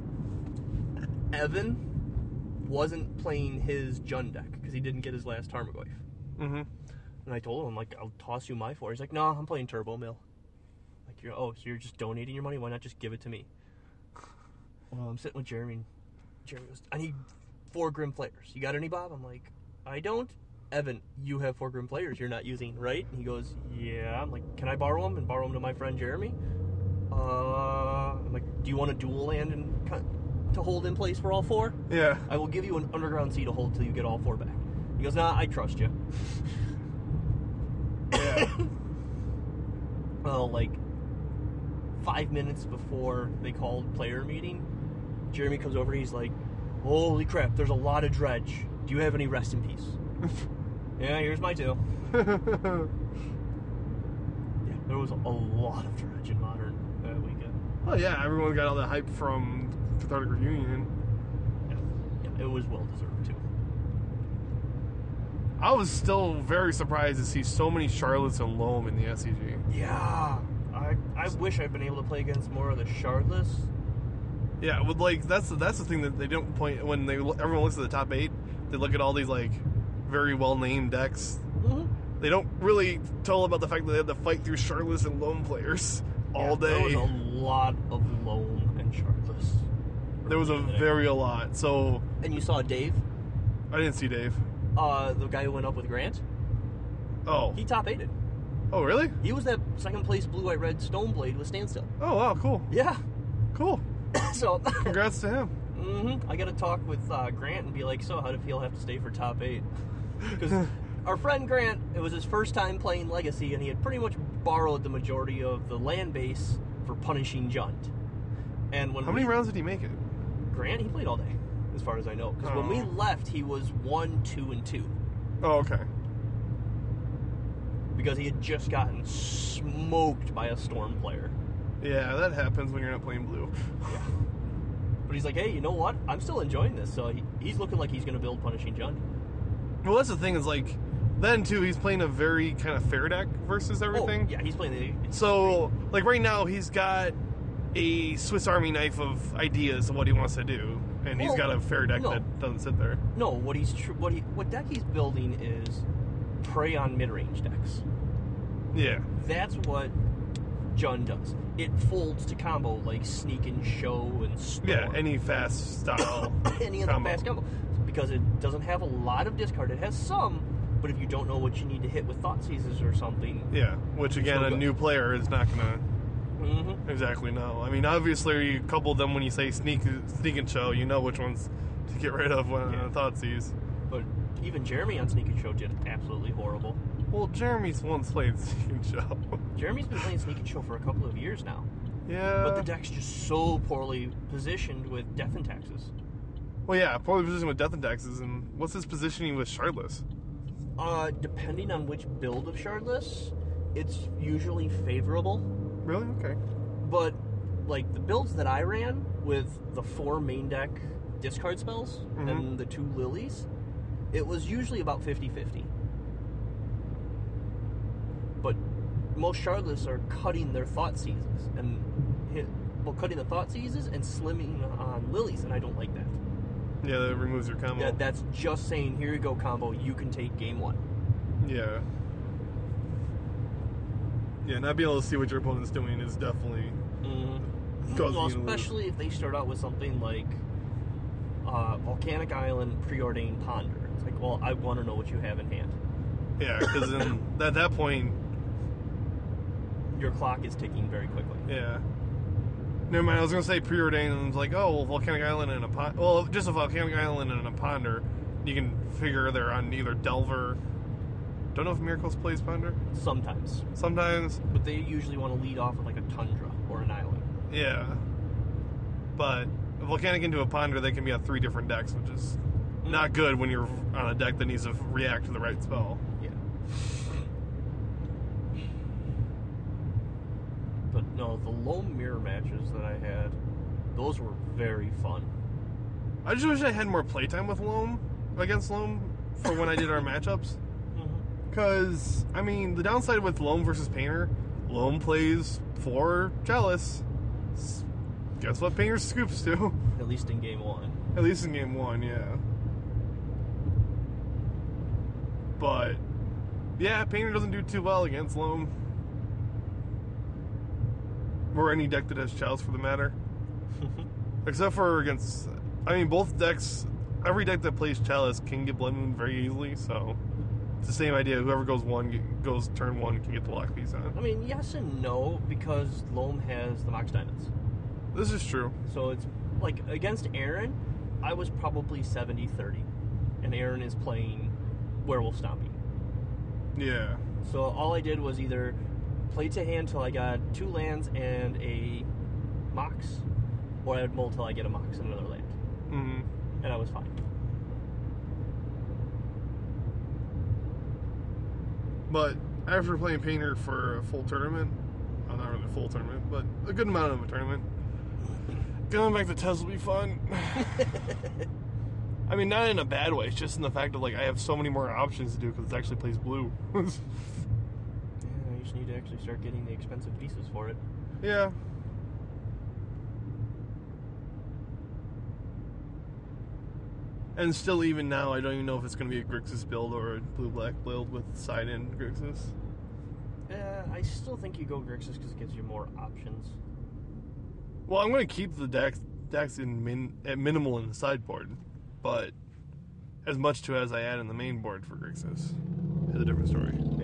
Evan wasn't playing his Jund deck because he didn't get his last Tarmogoyf. Mm-hmm. And I told him, like, I'll toss you my four. He's like, no, I'm playing Turbo Mill. Like, you're, oh, so you're just donating your money? Why not just give it to me? Well, I'm sitting with Jeremy, and Jeremy goes, I need four Grim Flayers. You got any, Bob? I'm like, I don't. Evan, you have four Grim Flayers you're not using, right? And he goes, yeah. I'm like, can I borrow them and borrow them to my friend Jeremy? Uh, I'm like, do you want a dual land and to hold in place for all four? Yeah. I will give you an Underground Sea to hold till you get all four back. He goes, nah, I trust you. Yeah. well, like five minutes before they called player meeting, Jeremy comes over. He's like, "Holy crap! There's a lot of dredge. Do you have any rest in peace?" Yeah, here's my two. Yeah, there was a lot of dredge in Modern that weekend. Oh yeah, everyone got all that hype from Cathartic Reunion. Yeah, yeah, it was well deserved too. I was still very surprised to see so many Charlottes and Loam in the S C G. Yeah, I I wish I'd been able to play against more of the Charlottes. Yeah, with like that's that's the thing that they don't point when they everyone looks at the top eight. They look at all these like very well named decks. Mm-hmm. They don't really tell about the fact that they had to fight through Charlottes and Loam players all Yeah, day. There was a lot of Loam and Charlottes. There was a early in the day. very a lot. So And you saw Dave, I didn't see Dave. uh, the guy who went up with Grant. Oh, He top eighted. oh really? He was that second place blue white red Stoneblade with Standstill. Oh wow, cool, Yeah. cool. So Congrats to him. hmm I got to talk with uh, Grant and be like, so how did feel have to stay for top eight? Because our friend Grant, it was his first time playing Legacy, and he had pretty much borrowed the majority of the land base for punishing Jund. And when How we, many rounds did he make it? Grant, he played all day, as far as I know. Because when we Oh. left, he was one, two, and two. Oh okay. Because he had just gotten smoked by a Storm player. Yeah, that happens when you're not playing blue. Yeah. But he's like, hey, you know what? I'm still enjoying this. So he, he's looking like he's going to build Punishing Jund. Well, that's the thing is like, then too, he's playing a very kind of fair deck versus everything. Oh, yeah, he's playing the... So, like right now, he's got a Swiss Army knife of ideas of what he wants to do, and he's Well, got a fair deck no. that doesn't sit there. No, what he's tr- what he what deck he's building is prey on mid-range decks. Yeah, That's what Jund does. It folds to combo like Sneak and Show and Storm. yeah, any fast style any of the combo. fast combo, because it doesn't have a lot of discard. It has some, but if you don't know what you need to hit with Thought Seizes or something, Yeah, which again, Still a good. new player is not gonna mm-hmm. exactly know. I mean, obviously, you couple them when you say sneak, sneak and show, you know which ones to get rid of when Yeah. uh, Thoughtseize. But even Jeremy on Sneak and Show did absolutely horrible. Well, Jeremy's once played sneak and show. Jeremy's been playing Sneak and Show for a couple of years now, Yeah. but the deck's just so poorly positioned with Death and Taxes. Well, yeah, poorly positioned with Death and Taxes, and what's his positioning with Shardless? Uh, depending on which build of Shardless, it's usually favorable. Really? Okay. But, like, the builds that I ran with the four main deck discard spells Mhm. and the two lilies, it was usually about fifty-fifty. But most Shardless are cutting their Thought Seizes and hit, well, cutting the Thought Seizes and slimming on lilies, and I don't like that. Yeah, that removes your combo. That that's just saying, here you go, combo. You can take game one. Yeah. Yeah, not being able to see what your opponent's doing is definitely Mm-hmm. causing Well, you to lose. especially if they start out with something like uh, Volcanic Island, Preordained Ponder. It's like, well, I want to know what you have in hand. Yeah, because then at that point, Your clock is ticking very quickly. yeah. Never mind, I was going to say preordained, and it's like, oh, well, Volcanic Island and a ponder. Well, just a Volcanic Island and a ponder. You can figure they're on either Delver. Don't know if Miracles plays ponder. Sometimes. Sometimes, But they usually want to lead off with like a Tundra or an Island. yeah. But a Volcanic into a ponder, they can be on three different decks, which is not good when you're on a deck that needs to react to the right spell. Yeah. But no, the Loam Mirror matches that I had, those were very fun. I just wish I had more playtime with Loam, against Loam, for when I did our matchups. Because, I mean, the downside with Loam versus Painter, Loam plays for Chalice. S- Guess what Painter scoops to? At least in game one. At least in game one, yeah. But, yeah, Painter doesn't do too well against Loam. Or any deck that has Chalice, for the matter. Except for against, I mean, both decks, every deck that plays Chalice can get Blood Moon very easily, so it's the same idea. Whoever goes one, get- goes turn one can get the lock piece on. I mean, yes and no, because Loam has the Mox Diamonds. This is true. So it's like against Aaron, I was probably seventy thirty. And Aaron is playing Werewolf Stompy. Yeah. So all I did was either played to hand till I got two lands and a mox, or I would mull till I get a mox and another land, Mm-hmm. and I was fine. But after playing Painter for a full tournament, well, not really a full tournament, but a good amount of a tournament, going back to Tez will be fun. I mean, not in a bad way. It's just in the fact of, like, I have so many more options to do because it actually plays blue. Yeah, you just need to actually start getting the expensive pieces for it. Yeah. And still, even now, I don't even know if it's going to be a Grixis build or a blue-black build with side-in Grixis. Yeah, I still think you go Grixis because it gives you more options. Well, I'm going to keep the Dax, Dax in min, at minimal in the sideboard, but as much to as I add in the main board for Grixis is a different story. Yeah.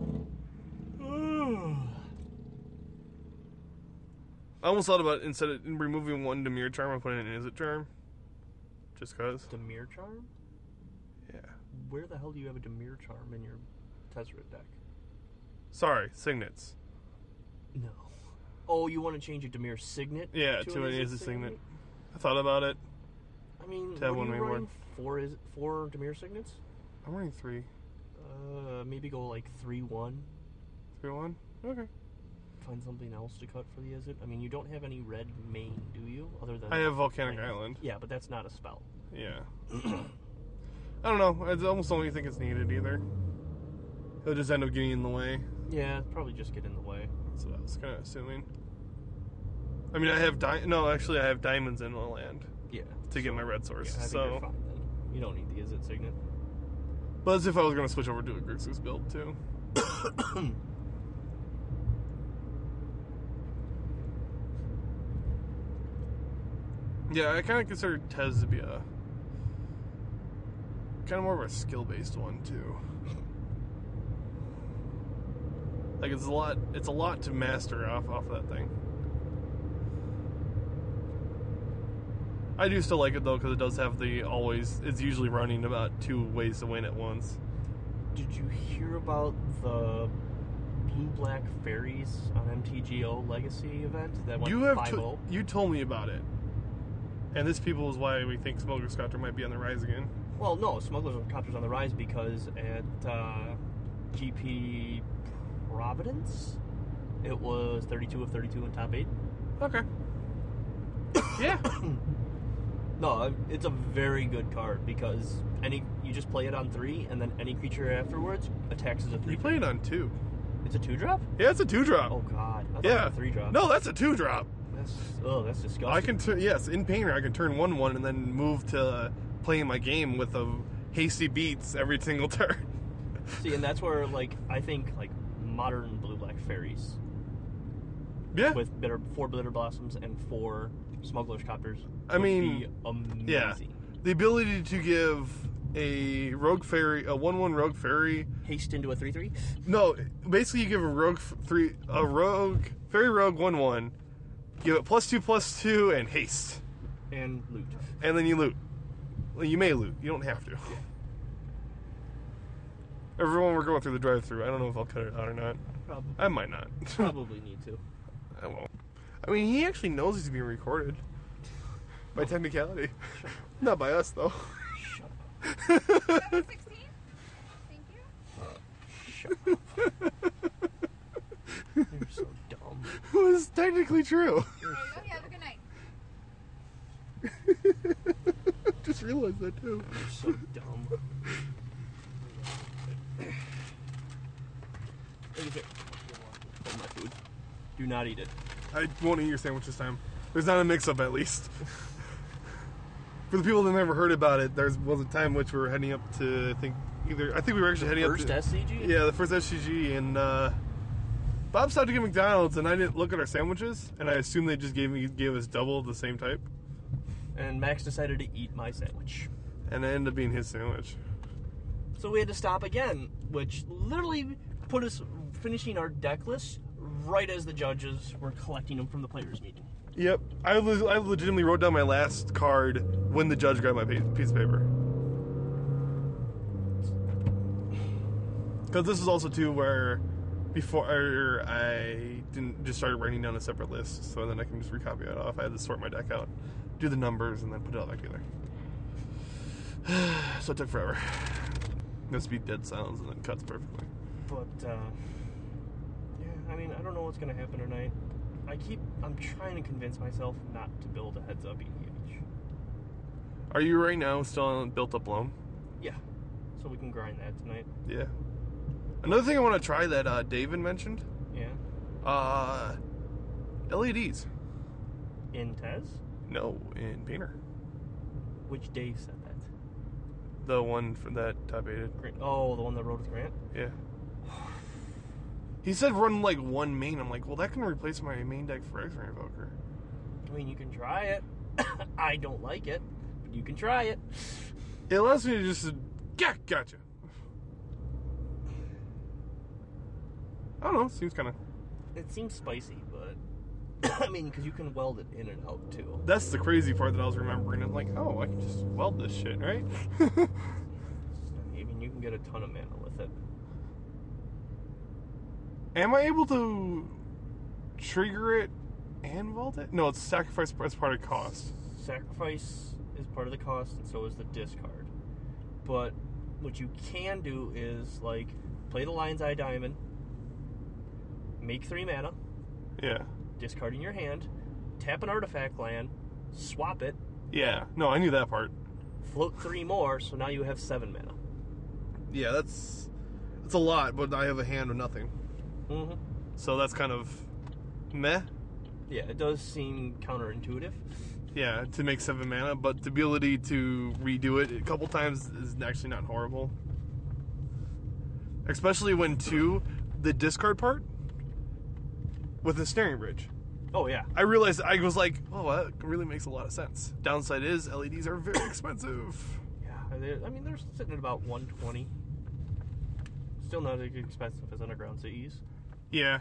I almost thought about, instead of removing one Dimir Charm, I'm putting an Izzet Charm. Just cause. Dimir Charm? Yeah. Where the hell do you have a Dimir Charm in your Tezzeret deck? Sorry, Signets. No. Oh, you want to change a Dimir Signet? Yeah, to, to an an Izzet Izzet Signet? Signet. I thought about it. I mean, To have what one are you main running? board. Four, is, four Dimir Signets? I'm running three. Uh, maybe go like three one. Three one? Okay. Find something else to cut for the Izzet. I mean, you don't have any red main, do you? Other than I have Volcanic land. Island. Yeah, but that's not a spell. Yeah. I don't know. I almost don't even think it's needed either. It'll just end up getting in the way. Yeah, probably just get in the way. That's what I was kind of assuming. I mean, I have di- no. Actually, I have diamonds in the land Yeah. to get my red source. Yeah, I think so, you're fine then. You don't need the Izzet Signet. but as if I was going to switch over to a Grixis build too. Yeah, I kind of consider Tez to be a kind of more of a skill-based one too. Like it's a lot, it's a lot to master off off that thing. I do still like it though because it does have the always. It's usually running about two ways to win at once. Did you hear about the blue-black fairies on M T G O Legacy event that went You have five to, oh? you told me about it, and this people is why we think Smoker Scotter might be on the rise again. Well, no, Smugglers and Copters on the rise because at uh, G P Providence, it was thirty-two of thirty-two in top eight. Okay. Yeah. No, it's a very good card because any you just play it on three, and then any creature afterwards attacks as a three. You play it on two. It's a two drop. Yeah, it's a two drop. Oh God, I thought yeah, it was a three drop. No, that's a two drop. That's oh, that's disgusting. I can turn yes in Painter. I can turn one one and then move to uh, playing my game with a hasty beats every single turn. See, and that's where like I think like modern blue black fairies Yeah. with bitter, four bitter blossoms and four smugglers copters. I would mean, be amazing. Yeah. The ability to give a rogue fairy, a one one rogue fairy. Haste into a three three. No, basically you give a rogue f- three, a rogue fairy rogue one one, give it plus two plus two and haste, And loot. and then you loot. Well, you may loot. You don't have to. Everyone, we're going through the drive-through. I don't know if I'll cut it out or not. Probably, I might not. probably need to. I won't. I mean, he actually knows he's being recorded. By technicality. Not by us, though. Shut sixteen? Thank you. Shut up. You're so dumb. It was technically true. There you go. You have a good night. Just realized that, too. You're so dumb. Look at here. Hold my food. Do not eat it. I won't eat your sandwich this time. There's not a mix-up, at least. For the people that never heard about it, there was a time which we were heading up to, I think, either... I think we were actually heading First up to... S C G? Yeah, the first S C G, and uh, Bob stopped to get McDonald's, and I didn't look at our sandwiches, and I assumed they just gave me gave us double the same type, And Max decided to eat my sandwich. and it ended up being his sandwich. So we had to stop again, which literally put us finishing our deck list right as the judges were collecting them from the players' meeting. Yep, I, le- I legitimately wrote down my last card when the judge grabbed my pa- piece of paper. Because this is also too where before I didn't just started writing down a separate list, so then I can just recopy it off. I had to sort my deck out, do the numbers, and then put it all back together. So it took forever. This be dead sounds and then cuts perfectly. But, uh, yeah, I mean, I don't know what's going to happen tonight. I keep, I'm trying to convince myself not to build a heads-up E D H. Are you right now still on built up loam? Yeah, so we can grind that tonight. Yeah. Another thing I want to try that uh, David mentioned, Yeah. uh, L E Ds. In Tez? No, in Painter. Which Dave said that? The one for that top aided. Grant. Oh, the one that rode with Grant? Yeah. He said run like one main. I'm like, well, that can replace my main deck for X-Ray Invoker. I mean, you can try it. I don't like it, but you can try it. It allows me to just, yeah, gotcha. I don't know, seems kind of... It seems spicy, but I mean, because you can weld it in and out too. That's the crazy part that I was remembering. I'm like, oh, I can just weld this shit, right? I mean, you can get a ton of mana with it. Am I able to trigger it and weld it? No, it's sacrifice as part of cost. Sacrifice is part of the cost, and so is the discard. But what you can do is, like, play the Lion's Eye Diamond, make three mana, Yeah. discard in your hand, tap an artifact land, swap it, Yeah. No, I knew that part. float three more, so now you have seven mana. Yeah, that's... It's a lot, but I have a hand with nothing. Mm-hmm. So that's kind of meh. Yeah, it does seem counterintuitive. Yeah, to make seven mana, but the ability to redo it a couple times is actually not horrible. Especially when, two, the discard part with the snaring bridge. Oh, yeah. I realized, I was like, oh, that really makes a lot of sense. Downside is L E Ds are very expensive. Yeah, they're- I mean, they're sitting at about one twenty. Still not as expensive as Underground Cities. Yeah.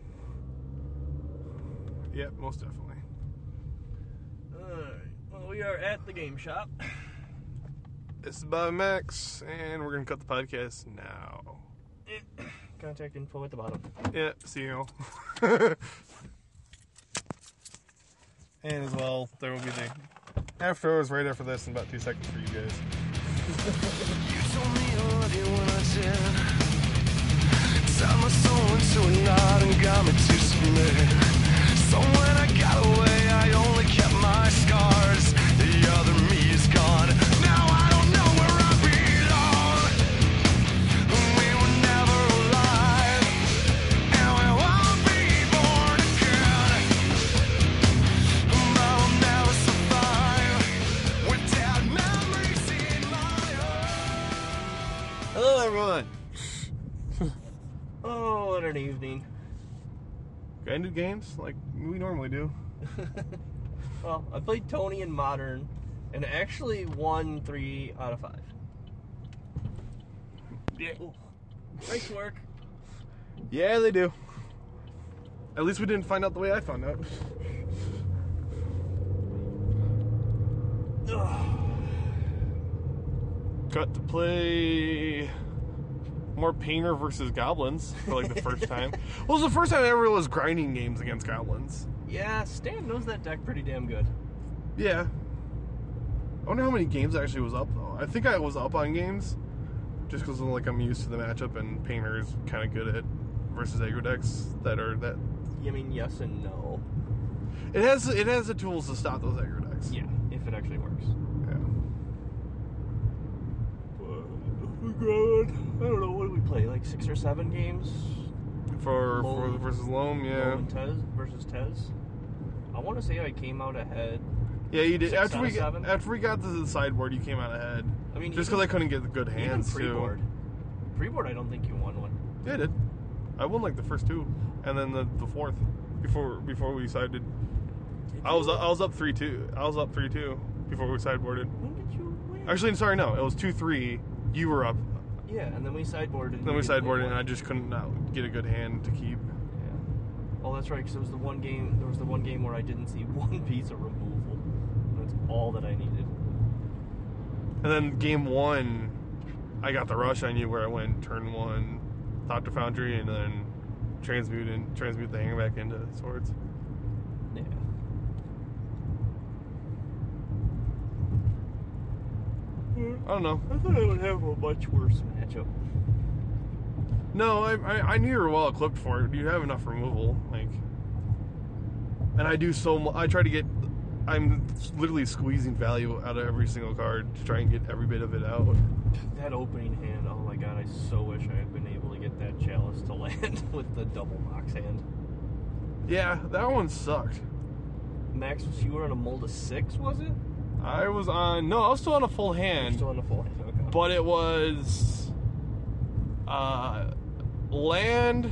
Yeah, most definitely. Alright, well, we are at the game shop. This is Bob Max, and we're going to cut the podcast now. Contact info at the bottom. Yeah, see you. And as well, there will be the afterwards right after this in about two seconds for you guys. You told me I love you when I did. Tied my soul into a knot and got me to submit. So when I got away, I only kept my scars. The other me is gone. Now I don't know where I belong. We were never alive, and we won't be born again. But I'll never survive with dead memories in my heart. Hello, everyone. Oh, what an evening. Grinded games like we normally do. Well, I played Tony in Modern and actually won three out of five. Yeah. Ooh. Nice work. Yeah, they do. At least we didn't find out the way I found out. Got to play more Painter versus Goblins for like the first time. Well, it was the first time I ever was grinding games against Goblins. Yeah, Stan knows that deck pretty damn good. Yeah. I wonder how many games I actually was up though. I think I was up on games, just because like I'm used to the matchup and Painter is kind of good at versus aggro decks that are that. I mean, yes and no. It has it has the tools to stop those aggro decks. Yeah, if it actually works. Yeah. Oh my god. I don't know, what did we play? Like six or seven games? For for Loam. versus Loam, yeah. Loam and Tez versus Tez. I want to say I came out ahead. Yeah, you did. Six After out we of got, seven? after we got to the sideboard, you came out ahead. I mean, Just even- because I couldn't get the good hands Even too. pre-board. Pre-board, I don't think you won one. Yeah, I did. I won like the first two, and then the, the fourth before before we sided. Did I was you? I was up three two. I was up three two before we sideboarded. When did you win? Actually, sorry, no, it was two three. You were up. Yeah, and then we sideboarded. and Then you we didn't win sideboarded, and one. I just couldn't uh, get a good hand to keep. Yeah. Oh, that's right. Because it was the one game. There was the one game where I didn't see one piece of removal. That's all that I needed. And then game one, I got the rush on you where I went turn one, Doctor Foundry, and then transmute and transmute the hanger back into swords. Yeah. I don't know. I thought I would have a much worse matchup. No, I, I I knew you were well equipped for it. You have enough removal, like, and I do so. Mu- I try to get. I'm literally squeezing value out of every single card to try and get every bit of it out. That opening hand, oh my god, I so wish I had been able to get that chalice to land with the double Mox hand. Yeah, that one sucked. Max, you were on a mold of six, was it? I was on. No, I was still on a full You're hand, still on a full hand, okay. but it was uh, land,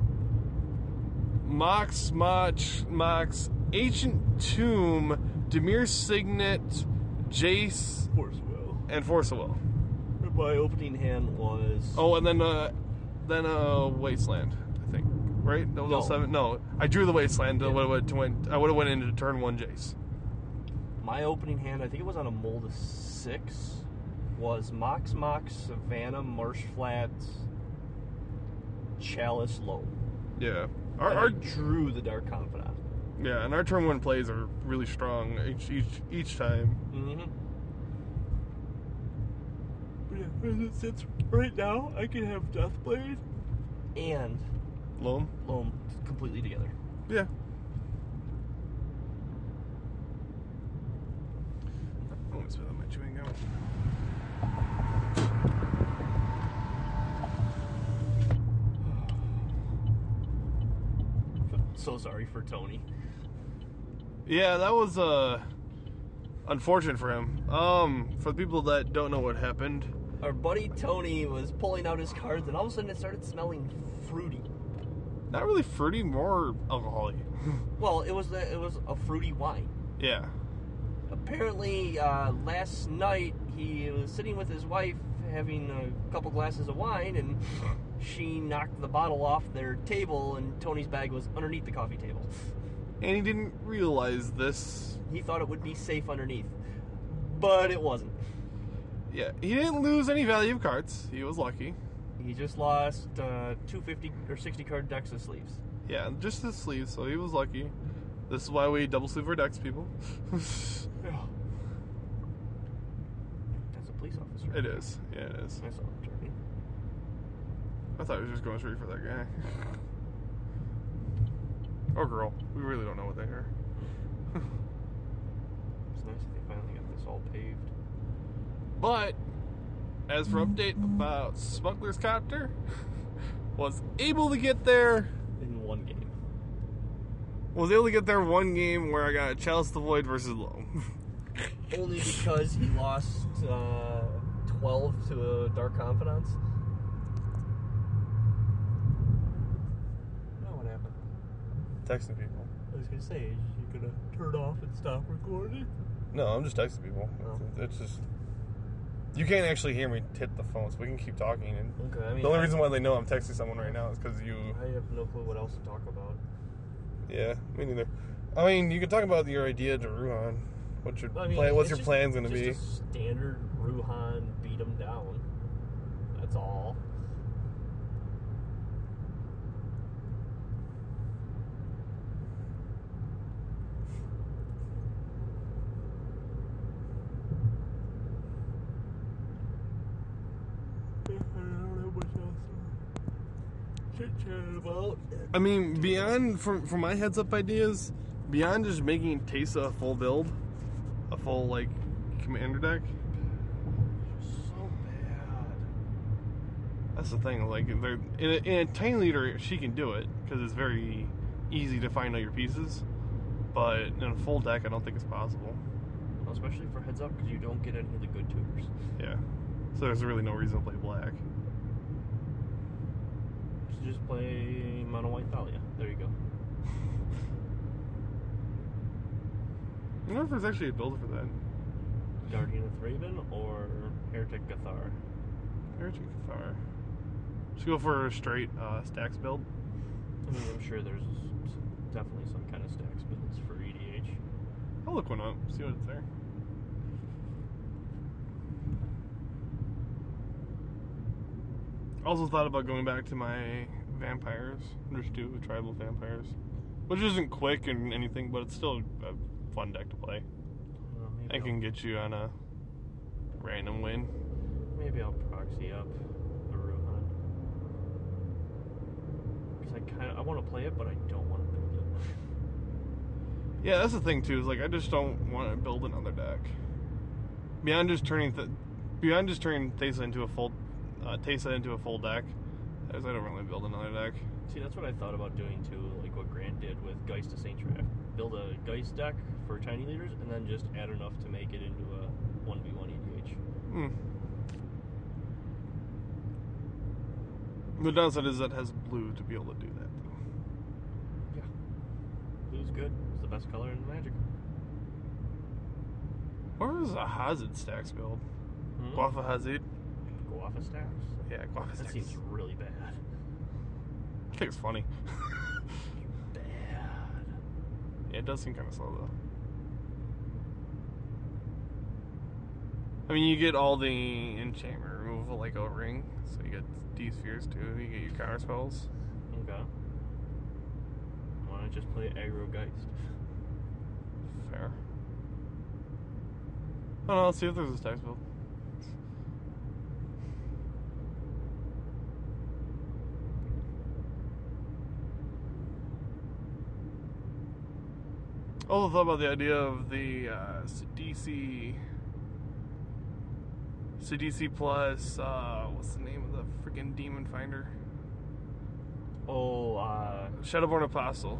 Mox, Mach, Mox, Ancient Tomb, Demir Signet, Jace, Force will. and Force of Will. My opening hand was... Oh, and then uh, then uh, Wasteland, I think. Right? That was No. all seven. No, I drew the Wasteland. Yeah. I would have went. I would have went into turn one Jace. My opening hand, I think it was on a mold of six, was Mox Mox, Savannah, Marsh Flats, Chalice Low. Yeah. Our, And our I drew the Dark Confidant. yeah, and our turn one plays are really strong each each each time. Mm-hmm. But yeah, since right now I can have Deathblade and Loam. Loam completely together. Yeah. I'm gonna spit on my chewing gum. So sorry for Tony. Yeah, that was uh unfortunate for him. Um, for the people that don't know what happened, Our buddy Tony was pulling out his cards, and all of a sudden it started smelling fruity. not really fruity, more alcoholic. Well, it was a, it was a fruity wine. Yeah. Apparently, uh, last night he was sitting with his wife having a couple glasses of wine, and she knocked the bottle off their table, and Tony's bag was underneath the coffee table. And he didn't realize this. He thought it would be safe underneath, but it wasn't. Yeah, he didn't lose any value of cards. He was lucky. He just lost uh, two fifty or sixty card decks of sleeves. Yeah, just his sleeves, so he was lucky. This is why we double sleeve our decks, people. That's a police officer. It is. Yeah, it is. I saw him turning. I thought he was just going straight for that guy. Or girl. We really don't know what they are. It's nice that they finally got this all paved. But, as for update about Smuggler's Copter, was able to get there, In one game. was able to get there one game where I got Chalice the Void versus Loam. Only because he lost uh, twelve to a Dark Confidants. Oh, what happened? Texting people. I was gonna say, you gonna turn off and stop recording? No, I'm just texting people. Oh. It's just... You can't actually hear me hit the phone, so we can keep talking. And Okay, I mean, the only I, reason why they know I'm texting someone right now is because you... I have no clue what else to talk about. Yeah, me neither. I mean, you can talk about your idea to Ruhan. What's your I mean, plan? What's it's your just- plans going to just be? A standard Ruhan beat him down. That's all. About. I mean, beyond from from my heads up ideas, beyond just making Teysa a full build, a full like commander deck. So bad. That's the thing. Like, they're, in, a, in a tiny leader, she can do it because it's very easy to find all your pieces. But in a full deck, I don't think it's possible. Well, especially for heads up, because you don't get any of the good tutors. Yeah. So there's really no reason to play black. So just play mono white Thalia. There you go. I wonder if there's actually a build for that. Guardian of Thraben or Heretic Gathar. Heretic Cathar. Should go for a straight uh, stacks build. I mean, I'm sure there's definitely some kind of stacks builds for E D H. I'll look one up, see what's there. Also thought about going back to my vampires. Just do tribal vampires. Which isn't quick and anything, but it's still a fun deck to play. Uh, maybe I can get you on a random win. I'll, maybe I'll proxy up the Rohan. Because I kind of I want to play it, but I don't want to build it. Yeah, that's the thing too. Is like I just don't want to build another deck. Beyond just turning, th- beyond just turning Thesa into a full, uh, Thesa into a full deck, as I don't really build another deck. See, that's what I thought about doing too, like what Grant did with Geist to Saint Traff. Build a Geist deck for tiny leaders, and then just add enough to make it into a one v one E D H. Hmm. The downside is that it has blue to be able to do that. Yeah. Blue's good. It's the best color in Magic. Or is a Hazard stacks build? Hmm? Guafa Hazard. Guafa stacks? Yeah, Guafa That stacks. seems really bad. I think it's funny. Bad. Yeah, it does seem kind of slow though. I mean, you get all the enchantment removal like O-Ring, so you get D spheres too. You get your counter spells. Okay. Why not just play aggro Geist? Fair. I don't know, let's see if there's a stacks build. Also thought about the idea of the uh, D C C D C plus, uh, what's the name of the freaking demon finder? Oh, uh, Shadowborn Apostle.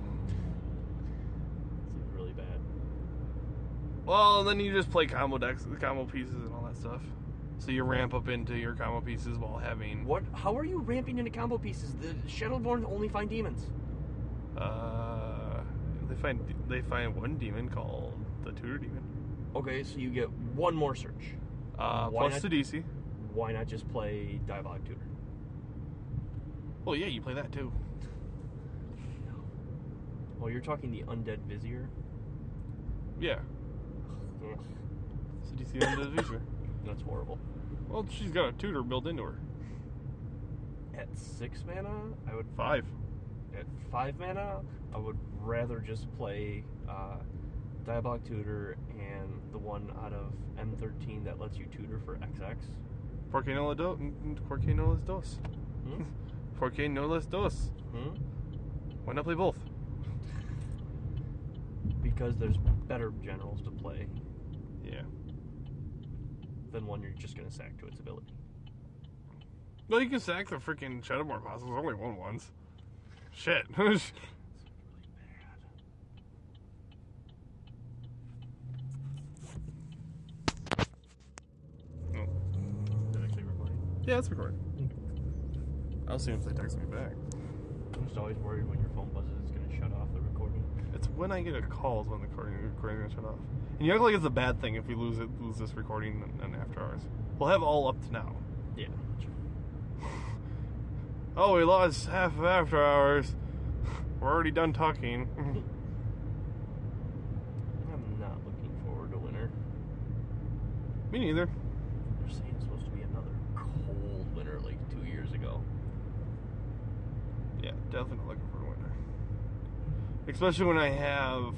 seems really bad. Well, then you just play combo decks, combo pieces and all that stuff. So you ramp up into your combo pieces while having... What? How are you ramping into combo pieces? The Shadowborn only find demons. Uh, they find they find one demon called the Tutor Demon. Okay, so you get one more search. Uh, Why plus not- the D C. Why not just play Diabolic Tutor? Well, yeah, you play that too. Oh, you're talking the Undead Vizier? Yeah. Ugh, C D C under the Vizier. that's horrible. Well, she's got a tutor built into her. At six mana, I would. Five. At five mana, I would rather just play uh, Diabolic Tutor and the one out of M thirteen that lets you tutor for X X. Por qué no, do, por qué no las dos? Hmm? Por qué no las dos? Hmm? Why not play both? Because there's better generals to play Yeah. than one you're just going to sack to its ability. No, you can sack the freaking Shadowborn Apostles. There's only one once. Shit. It's really bad. Oh. Is it actually recording? Yeah, it's recording. I'll see if they text me back. I'm just always worried when your phone buzzes, it's going to shut off the recording. It's when I get a call is when the recording recording gonna shut off. And you act like it's a bad thing if we lose it, lose this recording and, and after hours. We'll have all up to now. Yeah. Oh, we lost half of after hours. We're already done talking. I'm not looking forward to winter. Me neither. They're saying it's supposed to be another cold winter like two years ago. Yeah, definitely not looking for a winter. Especially when I have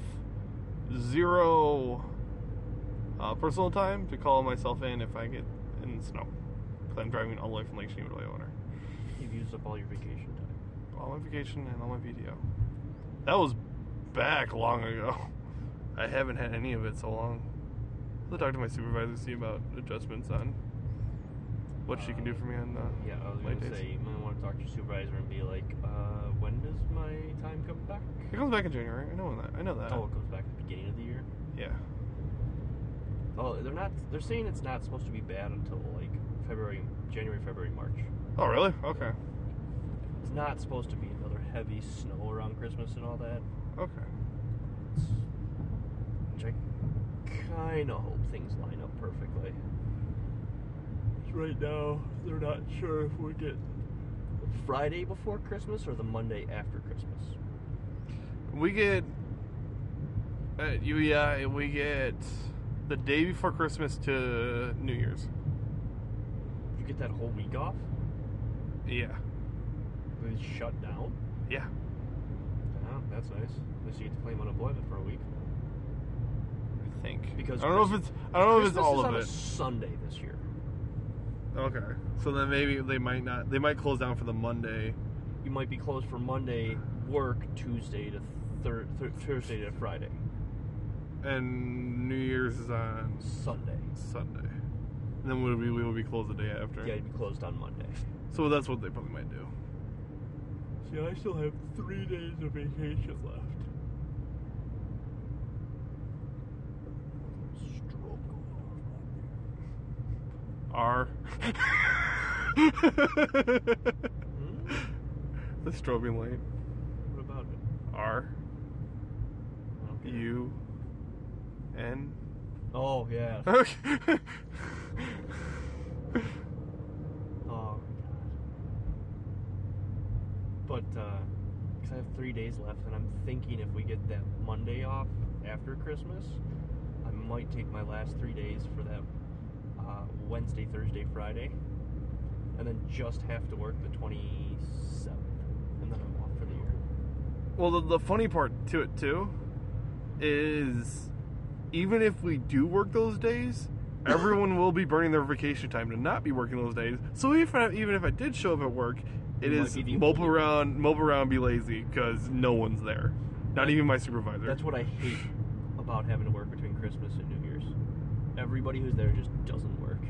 zero uh, personal time to call myself in if I get in snow. Because I'm driving all the way from Lake Geneva to Whitewater. You've used up all your vacation time. All my vacation and all my P T O. That was back long ago. I haven't had any of it so long. I'll talk to my supervisor, see about adjustments on what she can do for me on uh, Yeah, I was light going to days. say, you might want to talk to your supervisor and be like, uh, when does my time come back? It comes back in January. I know that. I know that. Oh, it comes back at the beginning of the year? Yeah. Oh, they're not, they're saying it's not supposed to be bad until like February, January, February, March. Oh, really? Okay. It's not supposed to be another heavy snow around Christmas and all that. Okay. It's, which I kind of hope things line up perfectly. 'Cause right now, they're not sure if we get the Friday before Christmas or the Monday after Christmas. We get at U E I, we get the day before Christmas to New Year's. You get that whole week off? Yeah. It's shut down? Yeah. Oh, that's nice. At least you get to claim unemployment for a week. I think. Because I don't know if Christmas- it's I don't know if it's Christmas all is of on it. a Sunday this year. Okay. So then maybe they might not. They might close down for the Monday. You might be closed for Monday, work Tuesday to thir- thir- Thursday to Friday, And New Year's is on Sunday. Sunday. And then we'll be we will be closed the day after. Yeah, you'd be closed on Monday. So that's what they probably might do. See, I still have three days of vacation left. Stroke R. Hmm? The strobing light. What about it? R. Okay. U. N. Oh yeah. Okay. Oh my god. But uh, because I have three days left, and I'm thinking if we get that Monday off after Christmas, I might take my last three days for that uh, Wednesday, Thursday, Friday, and then just have to work the twenty-seventh, and then I'm off for the year. Well, the, the funny part to it too is, even if we do work those days, everyone will be burning their vacation time to not be working those days. So if I, even if I did show up at work, it You might is be the mope only- around, mope around, be lazy because no one's there, not That- even my supervisor. That's what I hate about having to work between Christmas and New Year's. Everybody who's there just doesn't work.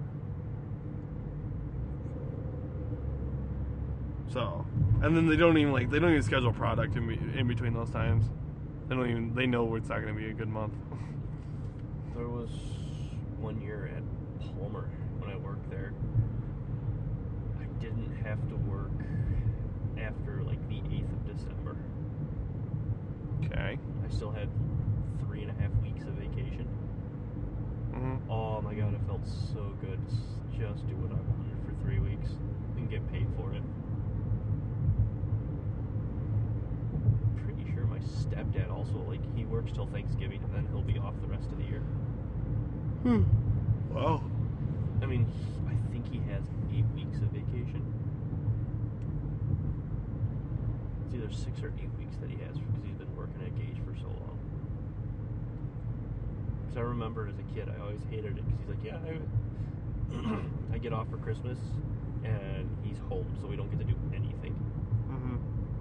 So, and then they don't even like they don't even schedule product in, be- in between those times. They don't even they know it's not going to be a good month. There was one year at Palmer when I worked there. I didn't have to work after like the eighth of December. Okay. I still had three and a half weeks of vacation. hmm Oh my god, it felt so good. Just do what I wanted for three weeks and get paid for it. Pretty sure my stepdad also, like, he works till Thanksgiving and then he'll be off the rest of the year. Wow. I mean, I think he has eight weeks of vacation. It's either six or eight weeks that he has because he's been working at Gage for so long. Because I remember as a kid, I always hated it because he's like, yeah, I, I get off for Christmas and he's home, so we don't get to do anything. hmm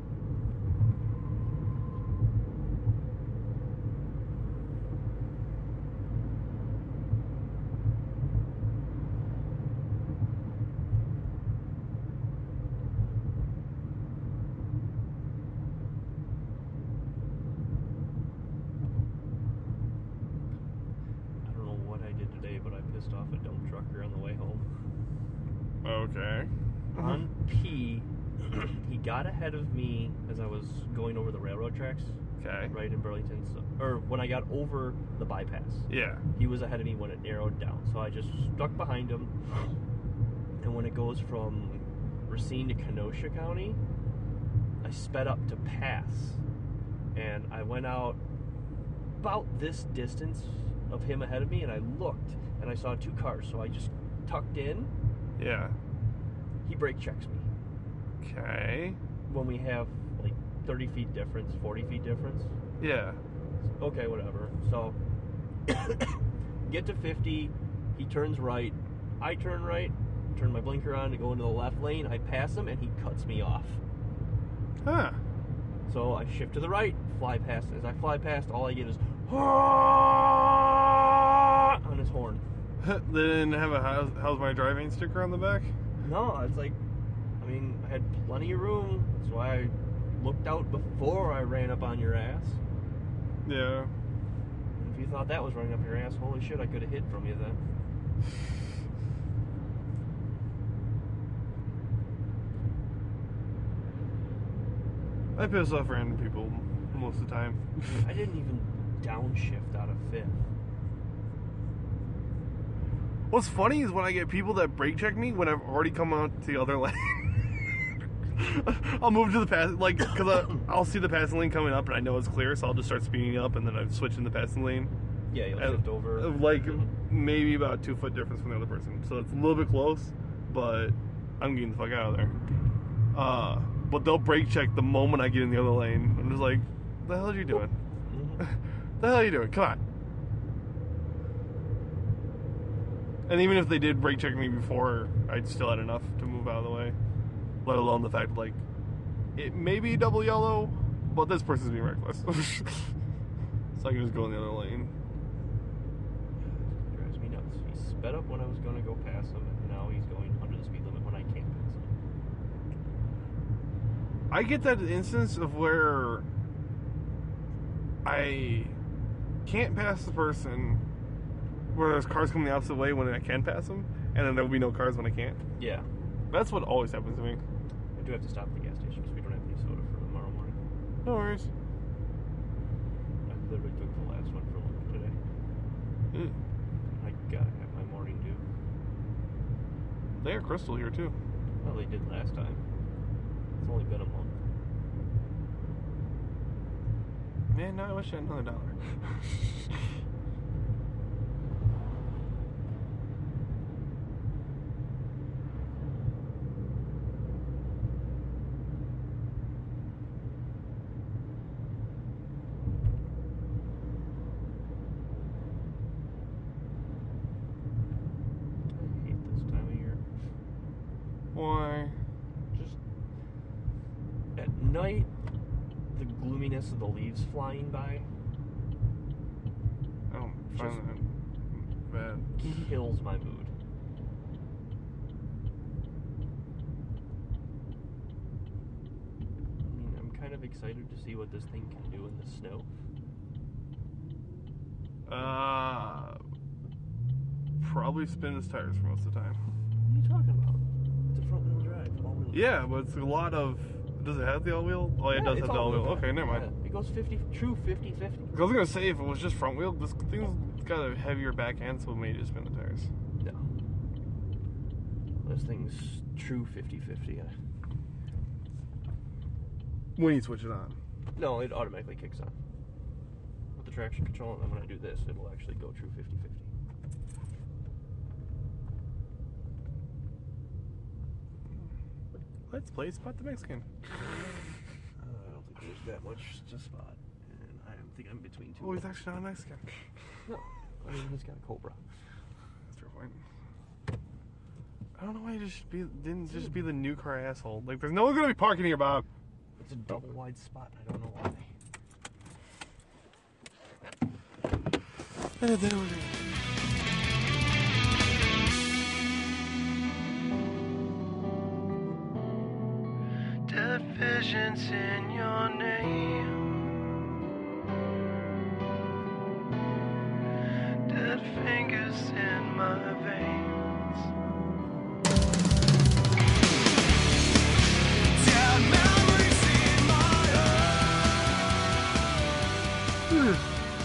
I don't know what I did today, but I pissed off a dump trucker on the way home. Okay. On P, he got ahead of me as I was going over the railroad tracks, Okay. right in Burlington. So, or when I got over the bypass, Yeah. he was ahead of me when it narrowed down. So I just stuck behind him. And when it goes from Racine to Kenosha County, I sped up to pass. And I went out about this distance of him ahead of me, and I looked, and I saw two cars. So I just tucked in. Yeah. He brake checks me. Okay. When we have like thirty feet difference, forty feet difference. Yeah. Okay, whatever. So, get to fifty, he turns right, I turn right, turn my blinker on to go into the left lane, I pass him, and he cuts me off. Huh. So I shift to the right, fly past. As I fly past, all I get is on his horn. They didn't have a how's, how's my driving sticker on the back? No, it's like, I mean, I had plenty of room. That's why I looked out before I ran up on your ass. Yeah. If you thought that was running up your ass, holy shit, I could have hid from you then. I piss off random people most of the time. I didn't even downshift out of fifth. What's funny is when I get people that brake check me when I've already come out to the other lane. I'll move to the pass, like, because I'll see the passing lane coming up and I know it's clear, so I'll just start speeding up and then I switch in the passing lane. Yeah, you'll And, shift over. uh, Like, maybe about a two foot difference from the other person. So it's a little bit close, but I'm getting the fuck out of there. Uh, but they'll brake check the moment I get in the other lane. I'm just like, the hell are you doing? The hell are you doing? Come on. And even if they did brake check me before, I'd still had enough to move out of the way. Let alone the fact, like, it may be double yellow, but this person's being reckless. So I can just go in the other lane. Drives me nuts. He sped up when I was going to go past him, and now he's going under the speed limit when I can't pass him. I get that instance of where I can't pass the person where there's cars coming the opposite way when I can pass them, and then there will be no cars when I can't. Yeah. That's what always happens to me. I do have to stop at the gas station because we don't have any soda for tomorrow morning. No worries. I literally took the last one for lunch today. Mm. I gotta have my morning dew. They are Crystal here too. Well, they did last time. It's only been a month. Man, now I wish I had another dollar. I hate this time of year. Why? Just at night, the gloominess of the leaves flying by I don't find Just- that bad. kills my mood. I mean, I'm kind of excited to see what this thing can do in the snow. Uh, probably spin its tires for most of the time. What are you talking about? It's a front wheel drive. All-wheel Yeah, but it's a lot of. Does it have the all-wheel? Oh, yeah, it does it's have the all-wheel all-wheel. drive. Okay, never mind. Yeah, it goes fifty, true fifty fifty. I was gonna say if it was just front wheel, this thing's got a heavier backhand, so it may just spin the tires. No. This thing's true fifty fifty. When you switch it on. No, it automatically kicks on. With the traction control, and then when I do this, it'll actually go true fifty fifty. Let's play Spot the Mexican. Uh, I don't think there's that much to spot. And I think I'm between two. Oh, he's actually not a Mexican. No. I mean, he's got a Cobra. That's your point. I don't know why you just be didn't just be the new car asshole. Like, there's no one gonna be parking here, Bob. It's a double wide spot. I don't know why. Dead visions in your name. Dead fingers in my veins. Dead memories in my eyes.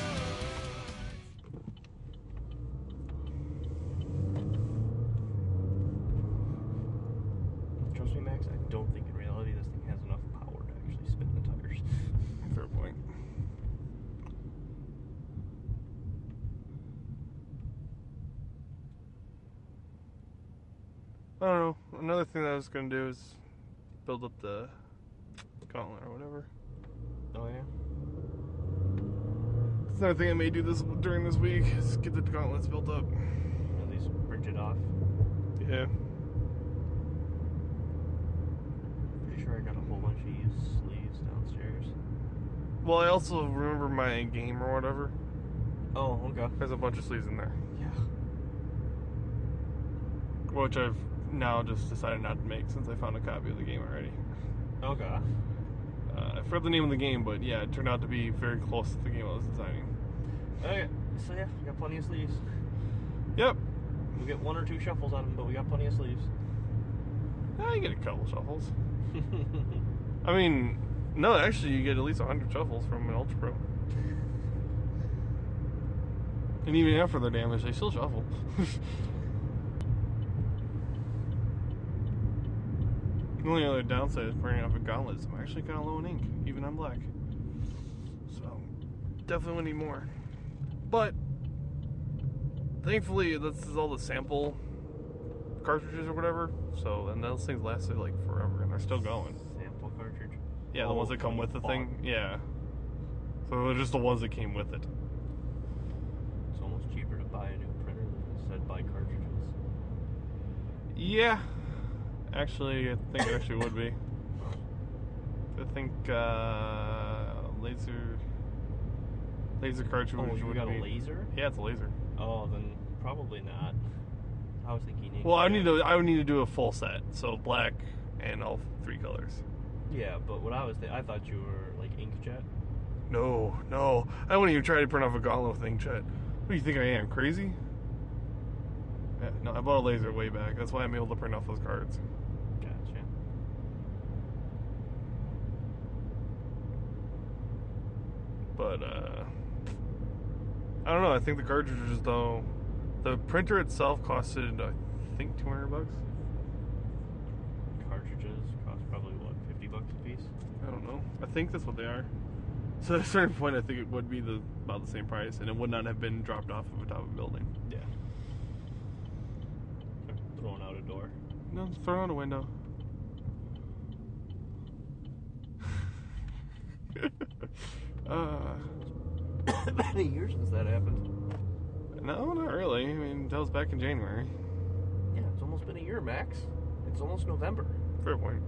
Trust me, Max, I don't think in reality this thing has enough power to actually spin the tires. Fair point. I don't know. Another thing that I was gonna do is build up the gauntlet or whatever. Oh, yeah? That's another thing I may do this during this week is get the gauntlets built up. At least bridge it off. Yeah. Pretty sure I got a whole bunch of used sleeves downstairs. Well, I also remember my game or whatever. Oh, okay. There's a bunch of sleeves in there, Yeah. which I've now just decided not to make since I found a copy of the game already. Okay. Uh, I forgot the name of the game, but yeah, it turned out to be very close to the game I was designing. Okay. So, yeah, we got plenty of sleeves. Yep. We'll get one or two shuffles on them, but we got plenty of sleeves. I get a couple shuffles. I mean, no, actually, you get at least one hundred shuffles from an Ultra Pro. And even after the damage, they still shuffle. The only other downside is burning off a gauntlet is I'm actually kind of low in ink, even on black. So, definitely need more. But, thankfully, this is all the sample cartridges or whatever. So, and those things lasted like forever, and they're still going. Sample cartridge. Yeah, the Oh, ones that come when with you the thing. bought- Yeah. So they're just the ones that came with it. It's almost cheaper to buy a new printer than instead buy cartridges. Yeah. Actually, I think it actually would be. I think uh, laser laser cartridge Oh, you would got be. a laser? Yeah, it's a laser. Oh, then probably not. I was thinking. Well, I inkjet. need to. I would need to do a full set, so black and all three colors. Yeah, but what I was thinking, I thought you were like inkjet. No, no, I wouldn't even try to print off a gauntlet with inkjet. What do you think I am, crazy? Yeah, no, I bought a laser way back. That's why I'm able to print off those cards. Gotcha. But uh, I don't know. I think the cartridges, though, the printer itself costed, I think, two hundred bucks. Cartridges cost probably what, fifty bucks a piece? I don't know. I think that's what they are. So at a certain point, I think it would be the about the same price, and it would not have been dropped off of the top of a building. Yeah. Thrown out a door. No, just throw it out a window. uh, About a year since that happened. no, not really. I mean, that was back in January. Yeah, it's almost been a year, Max. It's almost November. Fair point.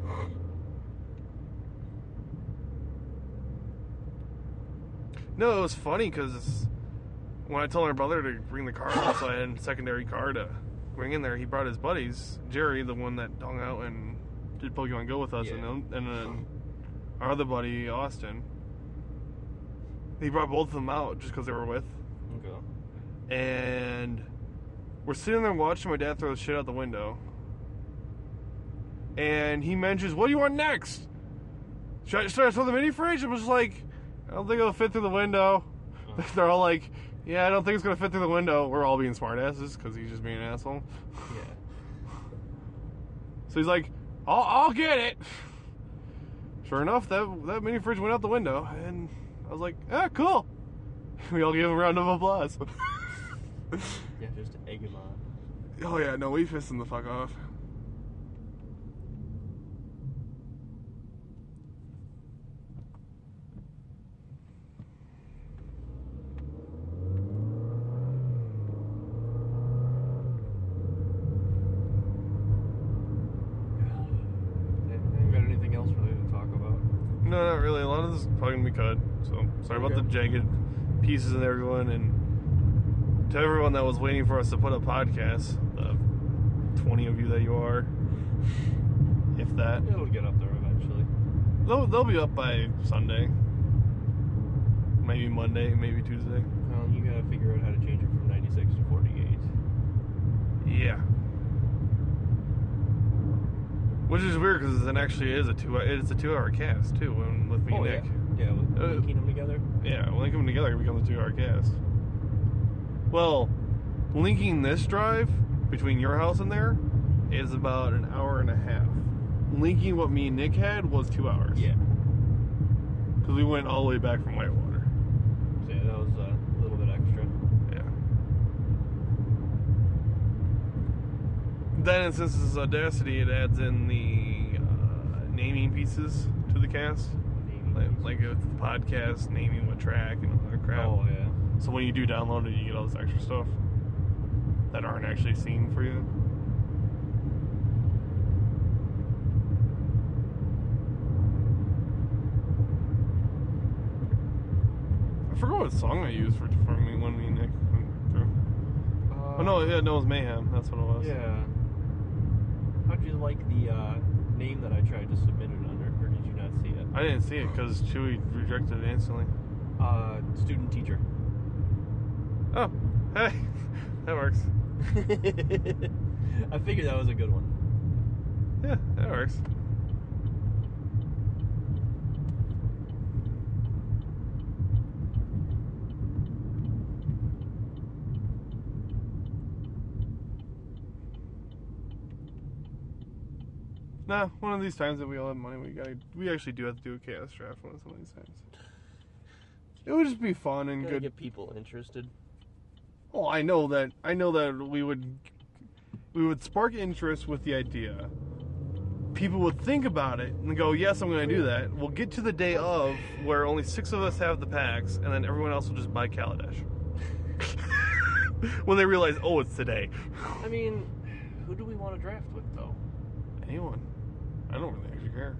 No, it was funny because when I told my brother to bring the car out, so I had a secondary car to bring in there, he brought his buddies. Jerry, the one that hung out and did Pokemon Go with us, Yeah. and, then, and then our other buddy, Austin. He brought both of them out just because they were with. Okay. And we're sitting there watching my dad throw the shit out the window. And he mentions, "What do you want next? Should I, should I throw the mini fridge?" I was like, "I don't think it'll fit through the window." Uh. They're all like, "Yeah, I don't think it's going to fit through the window." We're all being smartasses because he's just being an asshole. Yeah. So he's like, I'll, I'll get it. Sure enough, that, that mini fridge went out the window. And I was like, ah, cool. We all gave him a round of applause. Yeah, just to egg him on. Oh, yeah, no, we pissed him the fuck off. Yeah, I ain't got anything else really to talk about. No, not really. A lot of this is probably going to be cut. So, sorry about Okay. the jagged pieces and everyone. And to everyone that was waiting for us to put up podcasts, the twenty of you that you are, if that. It'll get up there eventually. They'll, they'll be up by Sunday. Maybe Monday, maybe Tuesday. Well, you gotta figure out how to change it from ninety-six to forty-eight. Yeah. Which is weird because it actually is a two. It's a two-hour cast too. When, with me Oh, and Nick. yeah. Yeah, with Uh, linking them together. Yeah, when they come together, it becomes a two-hour cast. Well, linking this drive between your house and there is about an hour and a half. Linking what me and Nick had was two hours. Yeah. Because we went all the way back from Whitewater. So, yeah, that was uh, a little bit extra. Yeah. Then, since this is Audacity, it adds in the uh, naming pieces to the cast. Maybe. Like, like it's the podcast, naming what track, and all that crap. Oh, yeah. So when you do download it, you get all this extra stuff that aren't actually seen for you. I forgot what song I used for, for me when me and Nick went through. Uh, Oh no, yeah, no, it was Mayhem. That's what it was. Yeah. How'd you like the uh, name that I tried to submit it under, or did you not see it? I didn't see it because Chewy rejected it instantly. Uh, student teacher. Oh, hey, that works. I figured that was a good one. Yeah, that works. Nah, one of these times that we all have money, we gotta, we actually do have to do a chaos draft one of some of these times. It would just be fun and Gotta good. get people interested. Oh, I know that. I know that we would, we would spark interest with the idea. people would think about it and go, yes, I'm going to do that. We'll get to the day of where only six of us have the packs, and then everyone else will just buy Kaladesh. When they realize, oh, it's today. I mean, who do we want to draft with, though? Anyone. I don't really actually care.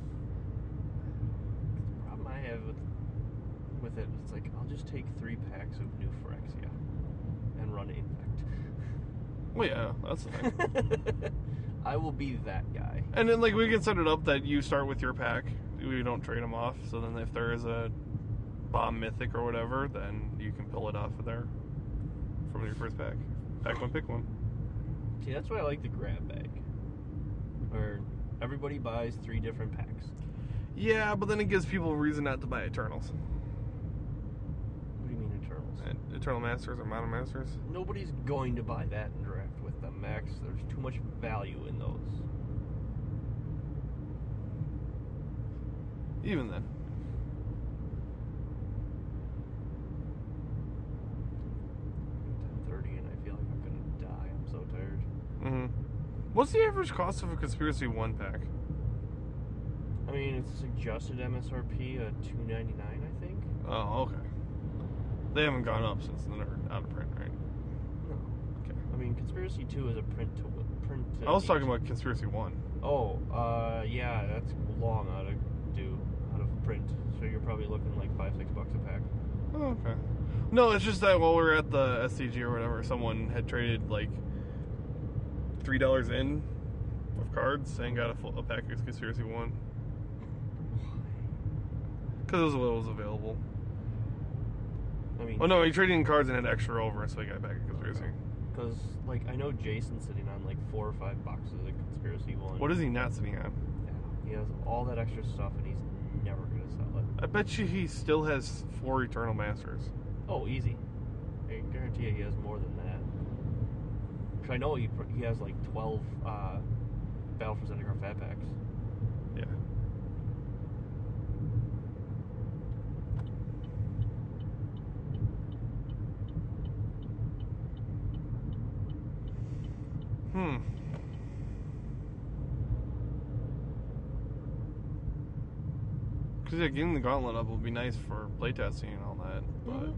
The problem I have with, with it, it's like, I'll just take three packs of new Phyrexia and run Infect. Well, yeah, that's the thing. I will be that guy. And then, like, we can set it up that you start with your pack. We don't trade them off. So then if there is a bomb mythic or whatever, then you can pull it off of there from your first pack. Pack one, pick one. See, that's why I like the grab bag. Where everybody buys three different packs. Yeah, but then it gives people a reason not to buy Eternals. What do you mean Eternals? And Eternal Masters or Mono Masters. Nobody's going to buy that and draft with them, Max. There's too much value in those. Even then. ten thirty and I feel like I'm gonna die. I'm so tired. Mm-hmm. What's the average cost of a Conspiracy one pack? I mean, it's suggested M S R P at two ninety-nine, I think. Oh, okay. They haven't gone up since they're out of print, right? No. Okay. I mean, Conspiracy two is a print to print. To I was talking eight. about Conspiracy one. Oh, uh, yeah, that's long out of do out of print. So you're probably looking like five, six bucks a pack. Oh, okay. No, it's just that while we were at the S C G or whatever, someone had traded like three dollars in of cards and got a, full, a pack of Conspiracy one. Because it was what was available. I mean, Oh no, he traded in cards and had extra over, so he got a pack of Conspiracy. because like I know Jason's sitting on like four or five boxes of Conspiracy one. What is he not sitting on? Yeah, he has all that extra stuff and he's never gonna sell it. I bet you he still has four Eternal Masters. Oh, easy. I guarantee you he has more than that. Cause I know he pr- he has like twelve uh, Battle for Zendikar Fat Packs. Yeah. Hmm. Because yeah, getting the gauntlet up would be nice for playtesting and all that, but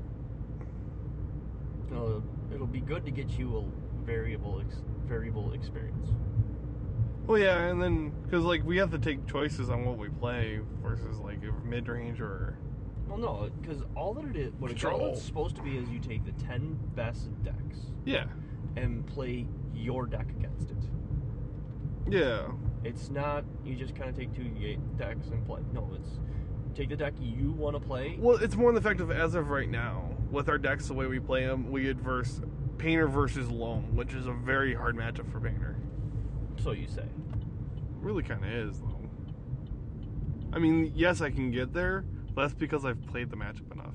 No, it'll be good to get you a variable ex- variable experience. well, yeah, and then because like we have to take choices on what we play versus like mid range or Well, no, because all that it is, what a Control. gauntlet's supposed to be is you take the ten best decks yeah, and play your deck against it. yeah, It's not you just kind of take two ga- decks and play. No, it's take the deck you want to play. Well, it's more in the fact of as of right now, with our decks the way we play them, we adverse Painter versus Loam, which is a very hard matchup for Painter. So you say. Really kind of is, though. I mean, yes, I can get there, but that's because I've played the matchup enough.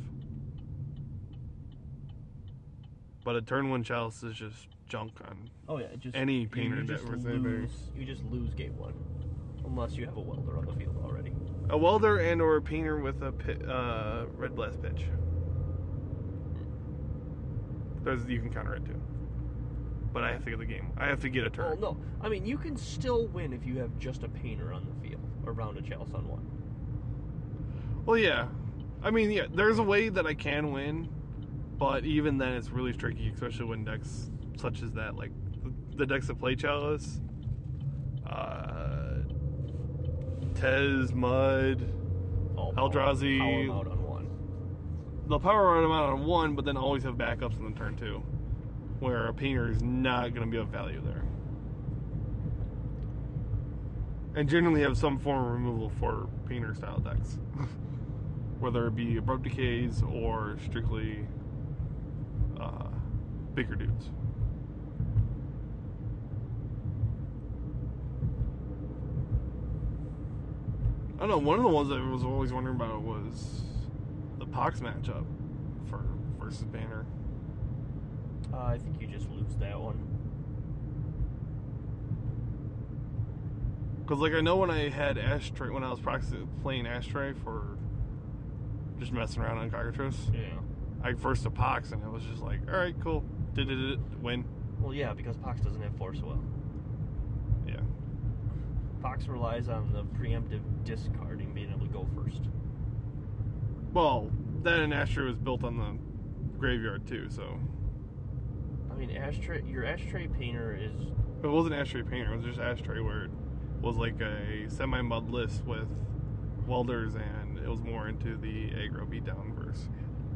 But a turn one Chalice is just junk on. Oh yeah, it just Any you- painter you, deck just versus anybody. lose. You just lose game one, unless you have a welder on the field already. A welder and or a painter with a pi- uh, red blast pitch. There's you can counter it too. But I have to get the game. I have to get a turn. Well, no, I mean you can still win if you have just a painter on the field or round a chalice on one. Well, yeah. I mean, yeah. There's a way that I can win, but even then, it's really tricky, especially when decks such as that, like the decks that play Chalice, uh, Tez, Mud, All Eldrazi. Power, power 'em out on one. they'll power them out on one, but then always have backups in the turn two, where a painter is not going to be of value there. And generally have some form of removal for painter style decks, whether it be abrupt decays or strictly uh, bigger dudes. I don't know. One of the ones I was always wondering about was the Pox matchup for versus Banner. Uh, I think you just lose that one. Because like I know when I had Ashtray, when I was practicing playing Ashtray for just messing around on Cockatrice, Yeah. I versed a Pox and it was just like, all right, cool, did it, win. Well, yeah, because Pox doesn't have Force Will. Yeah. Fox relies on the preemptive discarding, being able to go first. Well, that and Ashtray was built on the graveyard too, so I mean, ashtray. Your ashtray painter is it wasn't Ashtray Painter. It was just Ashtray, where it was like a semi-mud list with welders, and it was more into the aggro beatdown verse.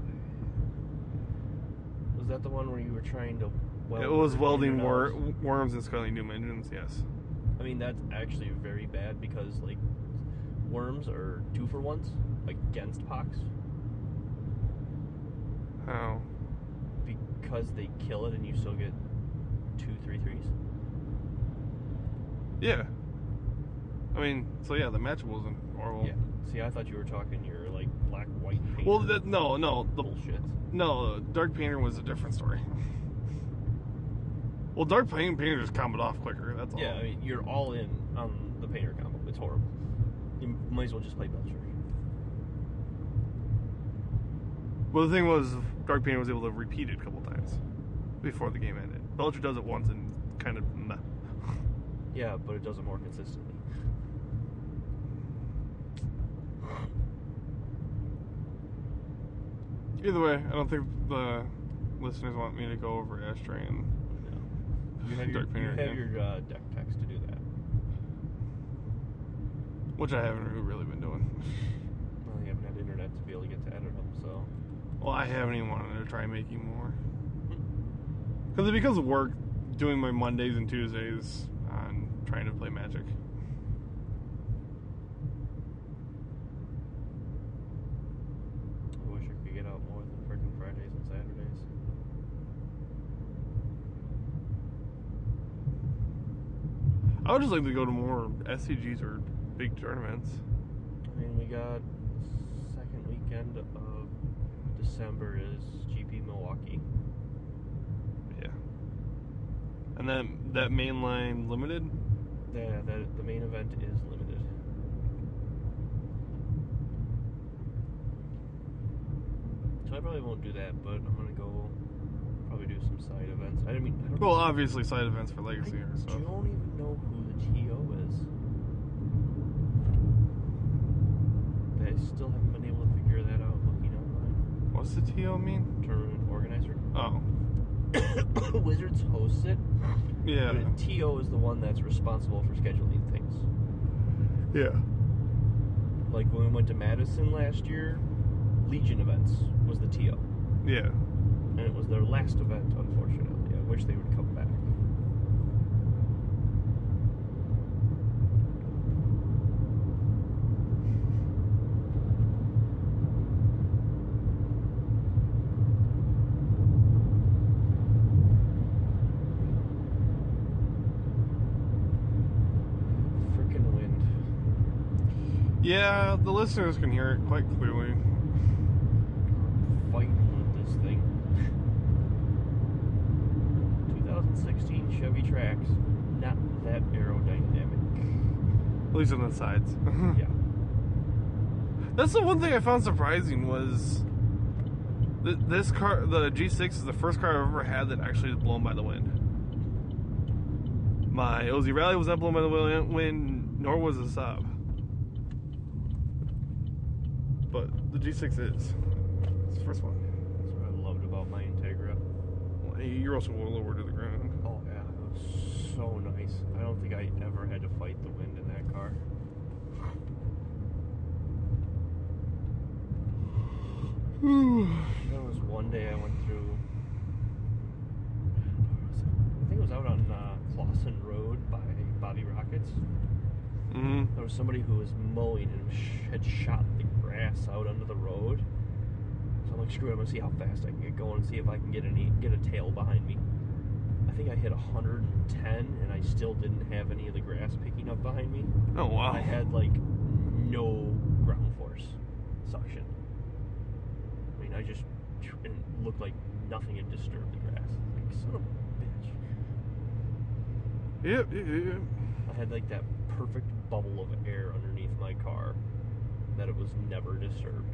was that the one where you were trying to? Weld It was your welding fingernails? wor- worms and Scully Doom engines. Yes. I mean, that's actually very bad because like worms are two for ones against Pox How? because they kill it and you still get two three threes. Yeah. I mean, so yeah, the match wasn't horrible. Yeah. See, I thought you were talking your like black white painter. Well, that, no, no, the bullshit. no Dark Painter was a different story. Well, Dark Pain- Painter just comboed off quicker. That's all. Yeah, I mean, you're all in on the painter combo. It's horrible. You might as well just play Belcher. Well, the thing was, Dark Painter was able to repeat it a couple times before the game ended. Belcher does it once and kind of meh. Yeah, but it does it more consistently. Either way, I don't think the listeners want me to go over Ashtray and You have your, Dark Painter you have again, your uh, deck text to do that. which I haven't really been doing. Well, you haven't had internet to be able to get to edit them, so. Well, I haven't even wanted to try making more. Because it becomes work doing my Mondays and Tuesdays on trying to play Magic. I wish I could get out more than freaking Fridays and Saturdays. I would just like to go to more S C Gs or big tournaments. I mean, we got second weekend of December is G P Milwaukee. Yeah. And then that mainline limited? Yeah, that the main event is limited. So I probably won't do that, but I'm gonna go probably do some side events. I mean, I don't Well, obviously side events for Legacy I or stuff. don't even know who the T O is. I still haven't been able to figure that out looking online. What's the T O mean? Tournament organizer. Oh. Wizards hosts it. Yeah. But a T O is the one that's responsible for scheduling things. Yeah. Like when we went to Madison last year, Legion Events was the T O. Yeah. And it was their last event, unfortunately. I wish they would come back. Frickin' wind. Yeah, the listeners can hear it quite clearly. Fighting with this thing. twenty sixteen Chevy Trax, not that aerodynamic. At least on the sides. Yeah. That's the one thing I found surprising was th- this car, the G six, is the first car I've ever had that actually is blown by the wind. My O Z Rally was not blown by the wi- wind, nor was the Saab. But the G six is. It's the first one. That's what I loved about my Integra. Well, you're also lower to the ground. Oh yeah, it was so nice. I don't think I ever had to fight the wind in that car. There was one day I went through. I think it was out on uh, Clawson Road by Bobby Rockets. Mm-hmm. There was somebody who was mowing and sh- had shot the grass out onto the road. So I'm like, screw it, I'm gonna see how fast I can get going and see if I can get any get a tail behind me. I think I hit one hundred ten and I still didn't have any of the grass picking up behind me. Oh, wow. I had like no ground force suction. I mean, I just and it looked like nothing had disturbed the grass. Like, son of a bitch. Yep, yep, yep. I had like that perfect bubble of air underneath my car that it was never disturbed.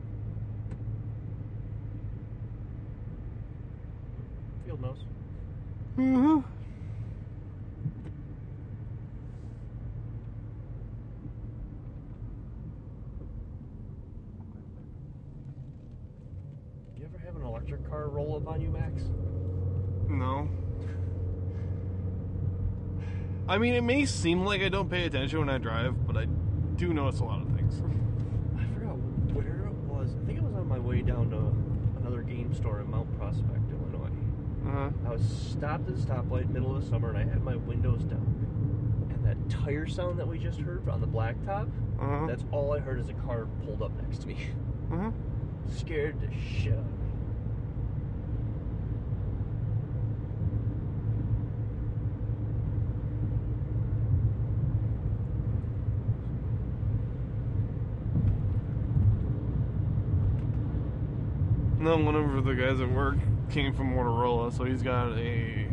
Field mouse. Mm-hmm. You ever have an electric car roll up on you, Max? No. I mean, it may seem like I don't pay attention when I drive, but I do notice a lot of things. I forgot where it was. I think it was on my way down to another game store in Mount Prospect, Illinois. Uh-huh. I was stopped at a stoplight, middle of the summer, and I had my windows down. And that tire sound that we just heard on the blacktop, Uh-huh. that's all I heard as a car pulled up next to me. Uh-huh. Scared the shit out of me. No, one of the guys at work came from Motorola, so he's got a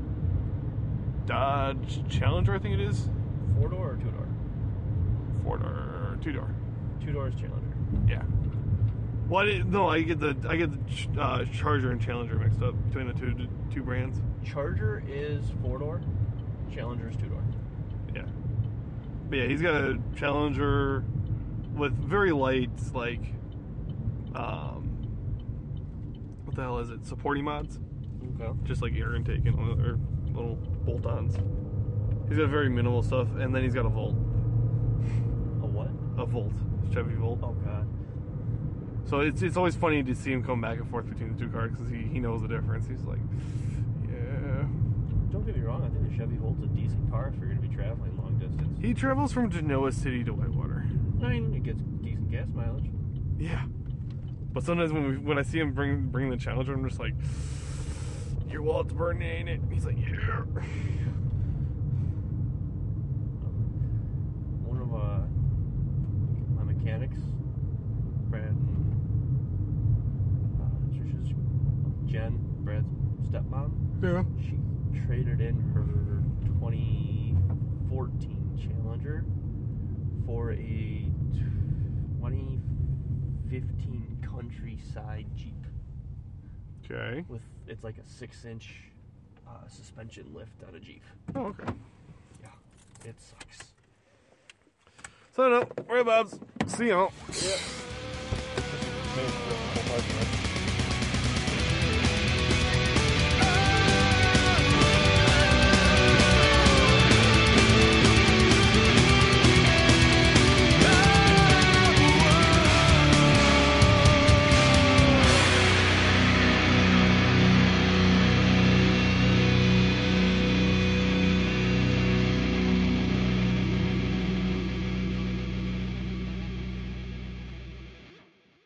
Dodge Challenger, I think it is. Four door or two door? Four door, two door. Two doors Challenger. Yeah. Well, I didn't- no, I get the I get the ch- uh, Charger and Challenger mixed up between the two two brands. Charger is four door, Challenger is two door. Yeah. But yeah, he's got a Challenger with very light, like, um, what the hell is it? Supporting mods, Okay. just like air intake and all- or little bolt-ons. He's got very minimal stuff, and then he's got a Volt, A what? a Volt, Chevy Volt. Oh god. So it's it's always funny to see him come back and forth between the two cars because he, he knows the difference. He's like, yeah. Don't get me wrong, I think the Chevy Volt's a decent car if you're going to be traveling long distance. He travels from Genoa City to Whitewater. I mean, it gets decent gas mileage. Yeah. But sometimes when we, when I see him bring bring the Challenger, I'm just like, your wallet's burning, ain't it? He's like, yeah. One of uh, my mechanics, Brad and uh, Trisha's Jen, Brad's stepmom, Yeah. she traded in her twenty fourteen Challenger for a twenty fifteen Countryside Jeep. Okay. With it's like a six inch uh, suspension lift on a Jeep. Oh, okay. Yeah, it sucks. So, no, we're Bob's. See y'all. Yeah.